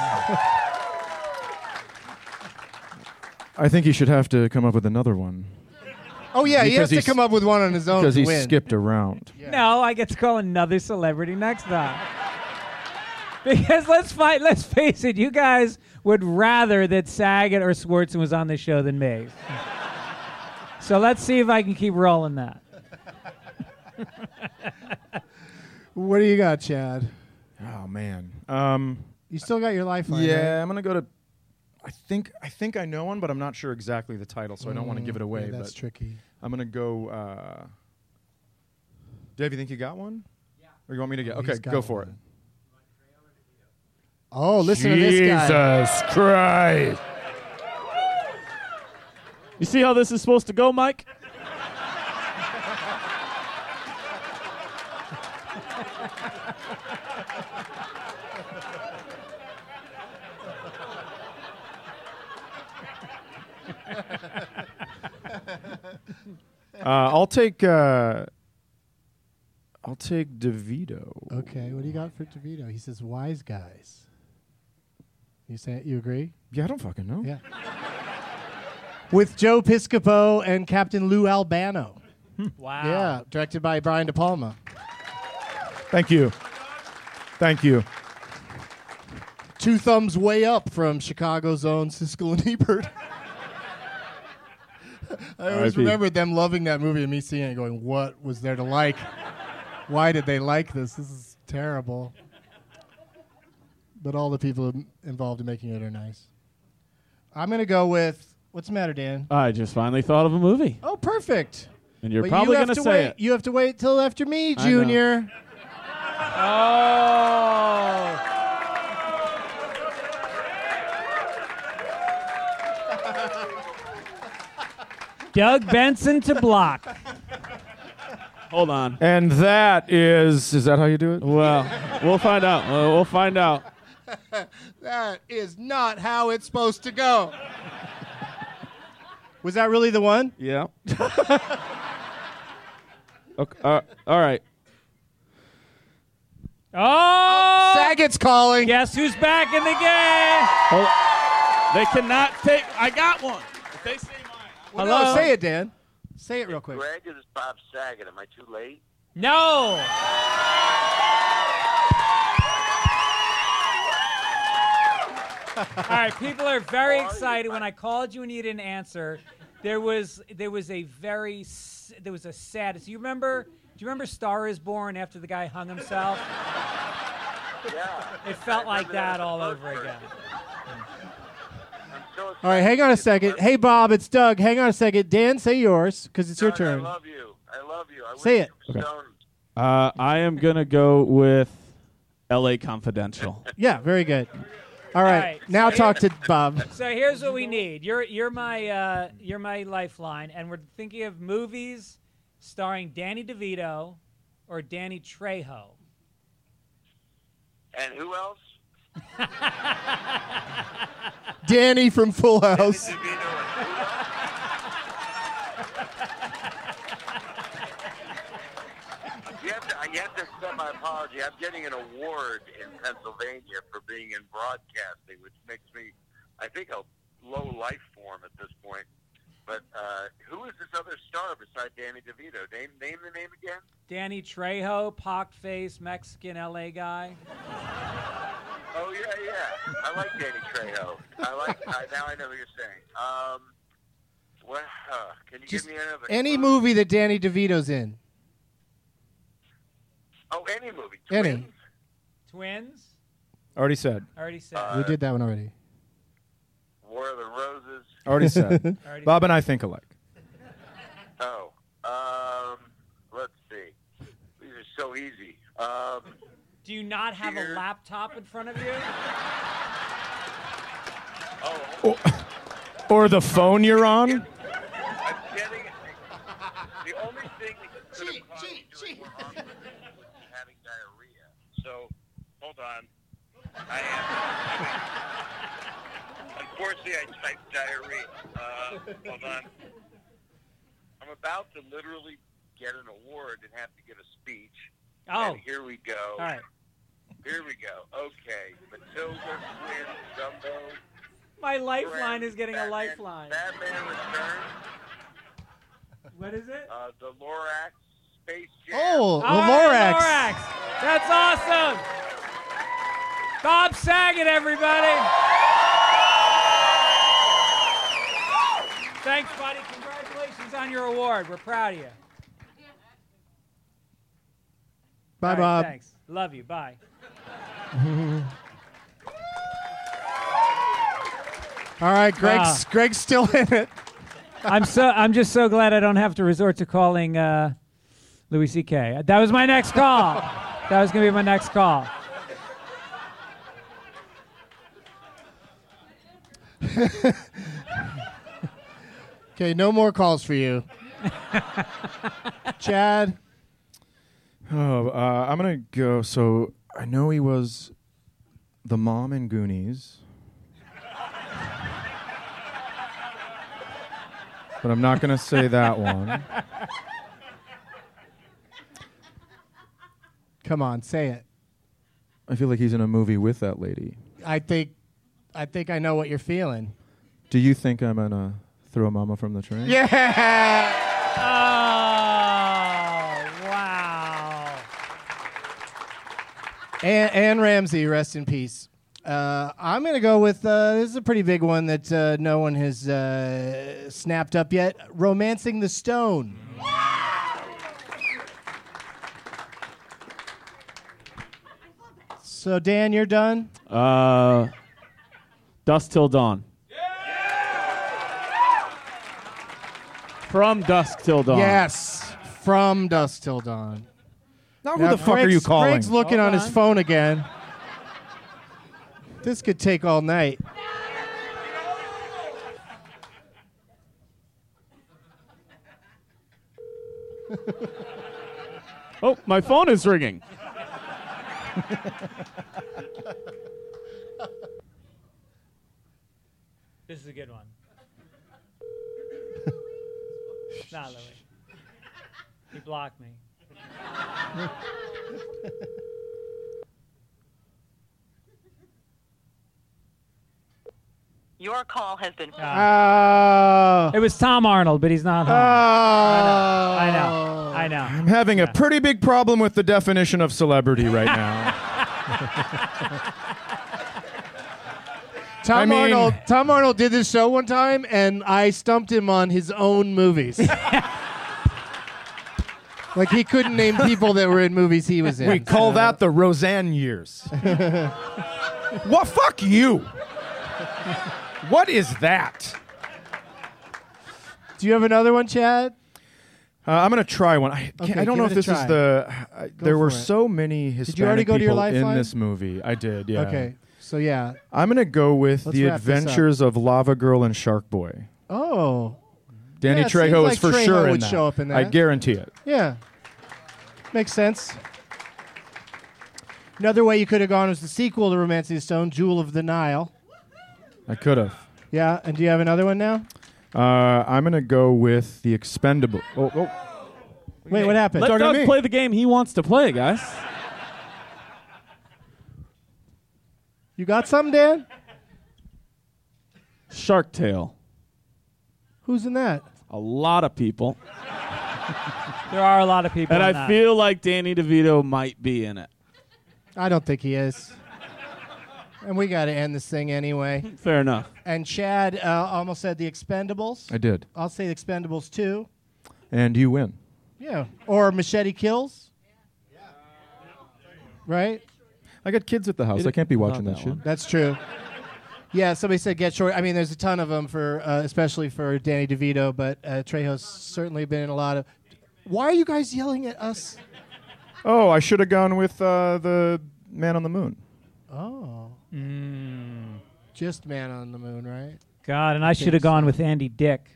I think he should have to come up with another one. Oh, yeah, he has Because to he's- come up with one on his own Because to he win. skipped around. No, I get to call another celebrity next time. Because let's fight. Let's face it. You guys would rather that Saget or Swartzen was on the show than me. So let's see if I can keep rolling that. What do you got, Chad? Oh man. Um, you still got your lifeline, Yeah, right? I'm gonna go to. I think I think I know one, but I'm not sure exactly the title, so I don't want to Mm, give it away. yeah, that's but tricky. I'm gonna go. Uh, Dave, you think you got one? Yeah. Or you want me to get? Oh, Okay, he's got go for it. Oh, listen to this guy. Jesus Christ. You see how this is supposed to go, Mike? Uh, I'll take. Uh, I'll take DeVito. Okay, what do you got for DeVito? He says wise guys. You say you agree? Yeah, I don't fucking know. Yeah. With Joe Piscopo and Captain Lou Albano. Wow. Yeah, directed by Brian De Palma. Thank you. Thank you. Two thumbs way up from Chicago's own Siskel and Ebert. I always R I P remember them loving that movie and me seeing it going, what was there to like? Why did they like this? This is terrible. But all the people involved in making it are nice. I'm going to go with, what's the matter, Dan? I just finally thought of a movie. Oh, perfect. And you're But probably you have going to to say wait. it. You have to wait till after me, I know. Junior. Oh. Doug Benson to block. Hold on. And that is. Is that how you do it? Well, we'll find out. Uh, we'll find out. That is not how it's supposed to go. Was that really the one? Yeah. Okay, uh, all right. Oh! Saget's calling. Guess who's back in the game? Hold on. They cannot take. I got one. If they say Well, Hello? no, say it, Dan. Say it real quick. Greg, this is Bob Saget. Am I too late? No. All right, people are very excited. When I called you and you didn't answer, there was there was a very s- there was a sad. So you remember? Do you remember Star Is Born after the guy hung himself? Yeah. It felt I like remember that as a all first over person. again. All right, hang on a second. Hey, Bob, it's Doug. Hang on a second. Dan, say yours because it's your Doug, turn. I love you. I love you. I Say wish it. you were stoned. Uh, I am gonna go with L A Confidential. Yeah, very good. All right, All right, now so talk here- to Bob. So here's what we need. You're you're my uh, you're my lifeline, and we're thinking of movies starring Danny DeVito or Danny Trejo. And who else? Danny from Full House. You have, to, you have to accept my apology. I'm getting an award in Pennsylvania for being in broadcasting, which makes me, I think, a low life form at this point. But uh, who is this other star beside Danny DeVito? Name, name the name again? Danny Trejo, pock-faced Mexican L A guy. Oh, yeah, yeah. I like Danny Trejo. I like, I, now I know what you're saying. Um, well, uh, can you Just give me another? any movie that Danny DeVito's in. Oh, any movie. Any. Twins. Already said. Already said. we did that one already. War of the Roses. Already said. Already Bob and I think alike. Oh, um, let's see. These are so easy. Um, Do you not have Here. a laptop in front of you? oh, Or the phone you're on. I'm getting the only thing that could have caused me doing more awkward was having diarrhea. So, hold on. I am. Unfortunately, I typed diarrhea. Uh, hold on. I'm about to literally get an award and have to give a speech. Oh. And here we go. All right. Here we go. Okay. Matilda, Twins, Dumbo. My lifeline Friends, is getting a Batman, lifeline. Batman Returns. What is it? Uh, the Lorax, Space Jam. Oh, the All right, Lorax. Lorax. That's awesome. Bob Saget, everybody. Thanks, buddy. Congratulations on your award. We're proud of you. Bye, All right, Bob. Thanks. Love you. Bye. All right, Greg's Ah. Greg's still in it. I'm so I'm just so glad I don't have to resort to calling uh, Louis C K. That was my next call. That was gonna be my next call. Okay, no more calls for you. Chad. Oh, uh, I'm gonna go. So I know he was the mom in Goonies, but I'm not gonna say that one. Come on, say it. I feel like he's in a movie with that lady. I think I think I know what you're feeling. Do you think I'm gonna throw Mama from the train? Yeah. Oh, wow. Anne, Anne Ramsey, rest in peace. Uh, I'm going to go with, uh, this is a pretty big one that uh, no one has uh, snapped up yet. Romancing the Stone. So, Dan, you're done? Uh, Dusk Till Dawn. From Dusk Till Dawn. Yes, From Dusk Till Dawn. Now, who the fuck are you calling? Greg's looking Hold on his on. phone again. This could take all night. Oh, my phone is ringing. This is a good one. Nah, Louis. He blocked me. Your call has been. Oh. It was Tom Arnold, but he's not home. Oh. I know. I know. I know. I'm having a pretty big problem with the definition of celebrity right now. Tom I mean- Arnold. Tom Arnold did this show one time, and I stumped him on his own movies. Like he couldn't name people that were in movies he was in. We call so- that the Roseanne years. What? Fuck you. What is that? Do you have another one, Chad? Uh, I'm going to try one. I, Okay, I don't give know it if a this try. is the. I, Go there were for it. so many Hispanic Did you already go to your people in lifeline? this movie. I did, yeah. Okay, so yeah. I'm going to go with Let's The wrap this up. Adventures of Lava Girl and Shark Boy. Oh. Danny Yeah, it Trejo seems is like for Trejo sure in would that. show up in I that. guarantee it. Yeah. Makes sense. Another way you could have gone was the sequel to Romancing the Stone, Jewel of the Nile. I could have. Yeah, and do you have another one now? Uh, I'm going to go with The Expendable. Oh, oh. Wait, what happened? Let Talking to Doug me. play the game he wants to play, guys. You got something, Dan? Shark Tale. Who's in that? A lot of people. There are a lot of people And in I that. feel like Danny DeVito might be in it. I don't think he is. And we got to end this thing anyway. Fair enough. And Chad uh, almost said The Expendables. I did. I'll say The Expendables two. And you win. Yeah. Or Machete Kills. Right? I got kids at the house. I can't be watching that, that shit. one. That's true. Yeah, somebody said Get Short. I mean, there's a ton of them for, uh, especially for Danny DeVito, but uh, Trejo's certainly been in a lot of. Why are you guys yelling at us? Oh, I should have gone with uh, the Man on the Moon. Oh, Mm. just Man on the Moon, right? God, and I should have gone with Andy Dick.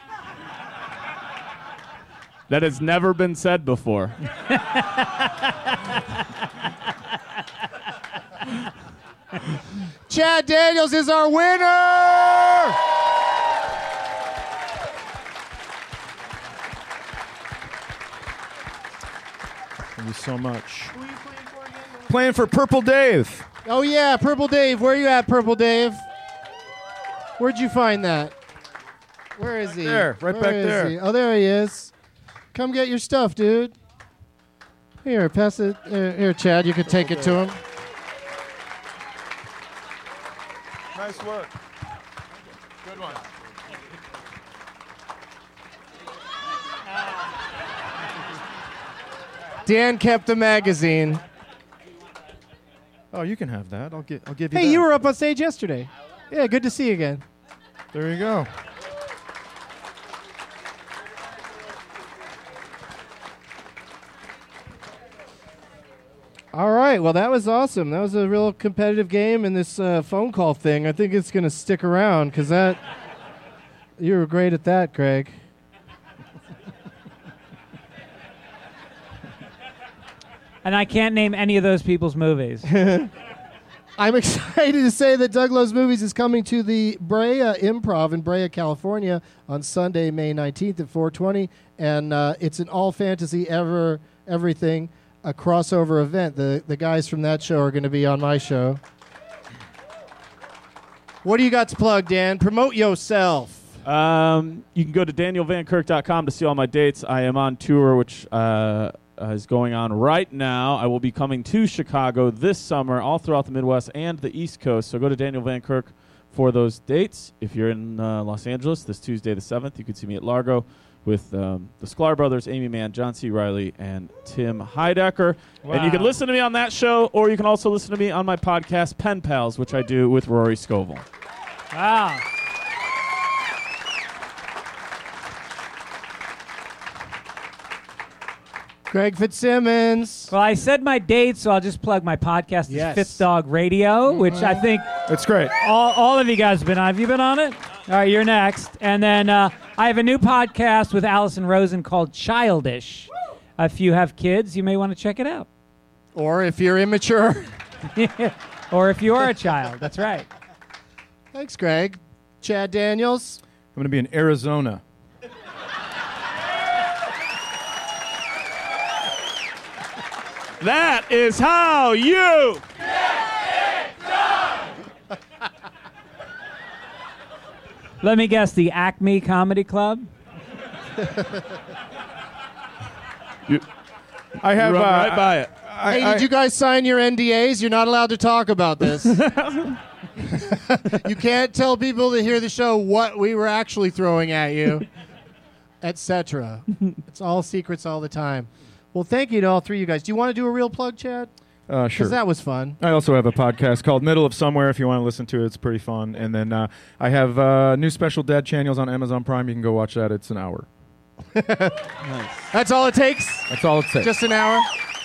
That has never been said before. Chad Daniels is our winner. Thank you so much. Playing for Purple Dave. Oh yeah, Purple Dave. Where you at, Purple Dave? Where'd you find that? Where is he? there, right Where back is there. he? Oh, there he is. Come get your stuff, dude. Here, pass it. Here, here Chad. You could take it to him. Nice work. Good one. Dan kept the magazine. Oh, you can have that. I'll get. I'll give you. Hey, that. you were up on stage yesterday. Yeah, good to see you again. There you go. All right. Well, that was awesome. That was a real competitive game, and this uh, phone call thing, I think it's going to stick around because that you were great at that, Greg. And I can't name any of those people's movies. I'm excited to say that Doug Loves Movies is coming to the Brea Improv in Brea, California on Sunday, May nineteenth at four twenty. And uh, it's an all fantasy, ever, everything, a crossover event. The, the guys from that show are going to be on my show. What do you got to plug, Dan? Promote yourself. Um, you can go to daniel van kirk dot com to see all my dates. I am on tour, which uh, uh, is going on right now. I will be coming to Chicago this summer, all throughout the Midwest and the East Coast. So go to Daniel Van Kirk for those dates. If you're in uh, Los Angeles this Tuesday the seventh, you can see me at Largo with um, the Sklar Brothers, Amy Mann, John C. Reilly, and Tim Heidecker. And you can Wow. listen to me on that show, or you can also listen to me on my podcast, Pen Pals, which I do with Rory Scovel. Wow. Greg Fitzsimmons. Well, I said my date, so I'll just plug my podcast. Yes. It's Fifth Dog Radio, which I think It's great. all, all of you guys have been on. Have you been on it? All right, you're next. And then uh, I have a new podcast with Allison Rosen called Childish. If you have kids, you may want to check it out. Or if you're immature. Or if you are a child. That's right. Thanks, Greg. Chad Daniels. I'm going to be in Arizona. That is how you Let me guess, the Acme Comedy Club? You, I have. run uh, right by it. I, Hey, I- did you guys sign your N D As? You're not allowed to talk about this. You can't tell people that hear the show what we were actually throwing at you, et cetera. It's all secrets all the time. Well, thank you to all three of you guys. Do you want to do a real plug, Chad? Uh, sure. Because that was fun. I also have a podcast called Middle of Somewhere if you want to listen to it. It's pretty fun. And then uh, I have uh, new special dad channels on Amazon Prime. You can go watch that. It's an hour. Nice. That's all it takes? That's all it takes. Just an hour?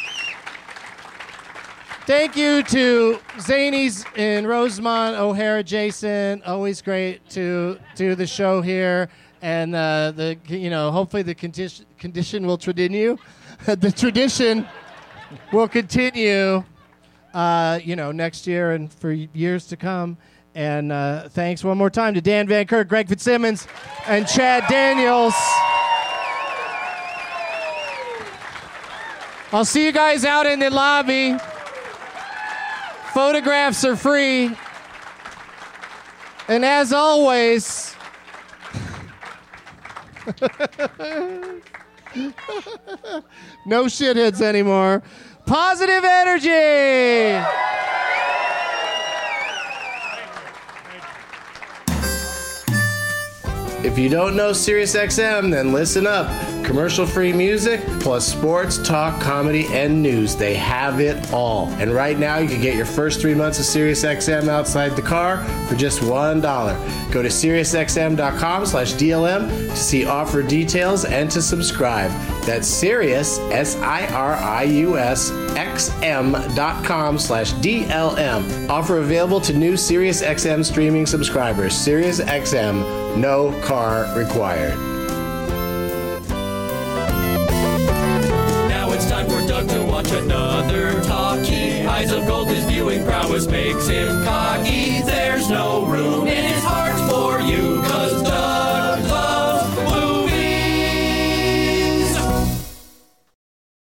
Thank you to Zanies in Rosemont, O'Hara, Jason. Always great to do the show here. And uh, the you know hopefully the condition condition will continue. The tradition will continue, uh, you know, next year and for years to come. And uh, thanks one more time to Dan Van Kirk, Greg Fitzsimmons, and Chad Daniels. I'll see you guys out in the lobby. Photographs are free. And as always, no shitheads anymore. Positive energy! If you don't know SiriusXM, then listen up. Commercial-free music plus sports, talk, comedy, and news. They have it all. And right now, you can get your first three months of SiriusXM outside the car for just one dollar. Go to SiriusXM.com slash DLM to see offer details and to subscribe. That's Sirius, S I R I U S, X M dot com slash D L M. Offer available to new SiriusXM streaming subscribers. SiriusXM, no car required. Now it's time for Doug to watch another talkie. Eyes of gold, his viewing prowess makes him cocky. There's no room in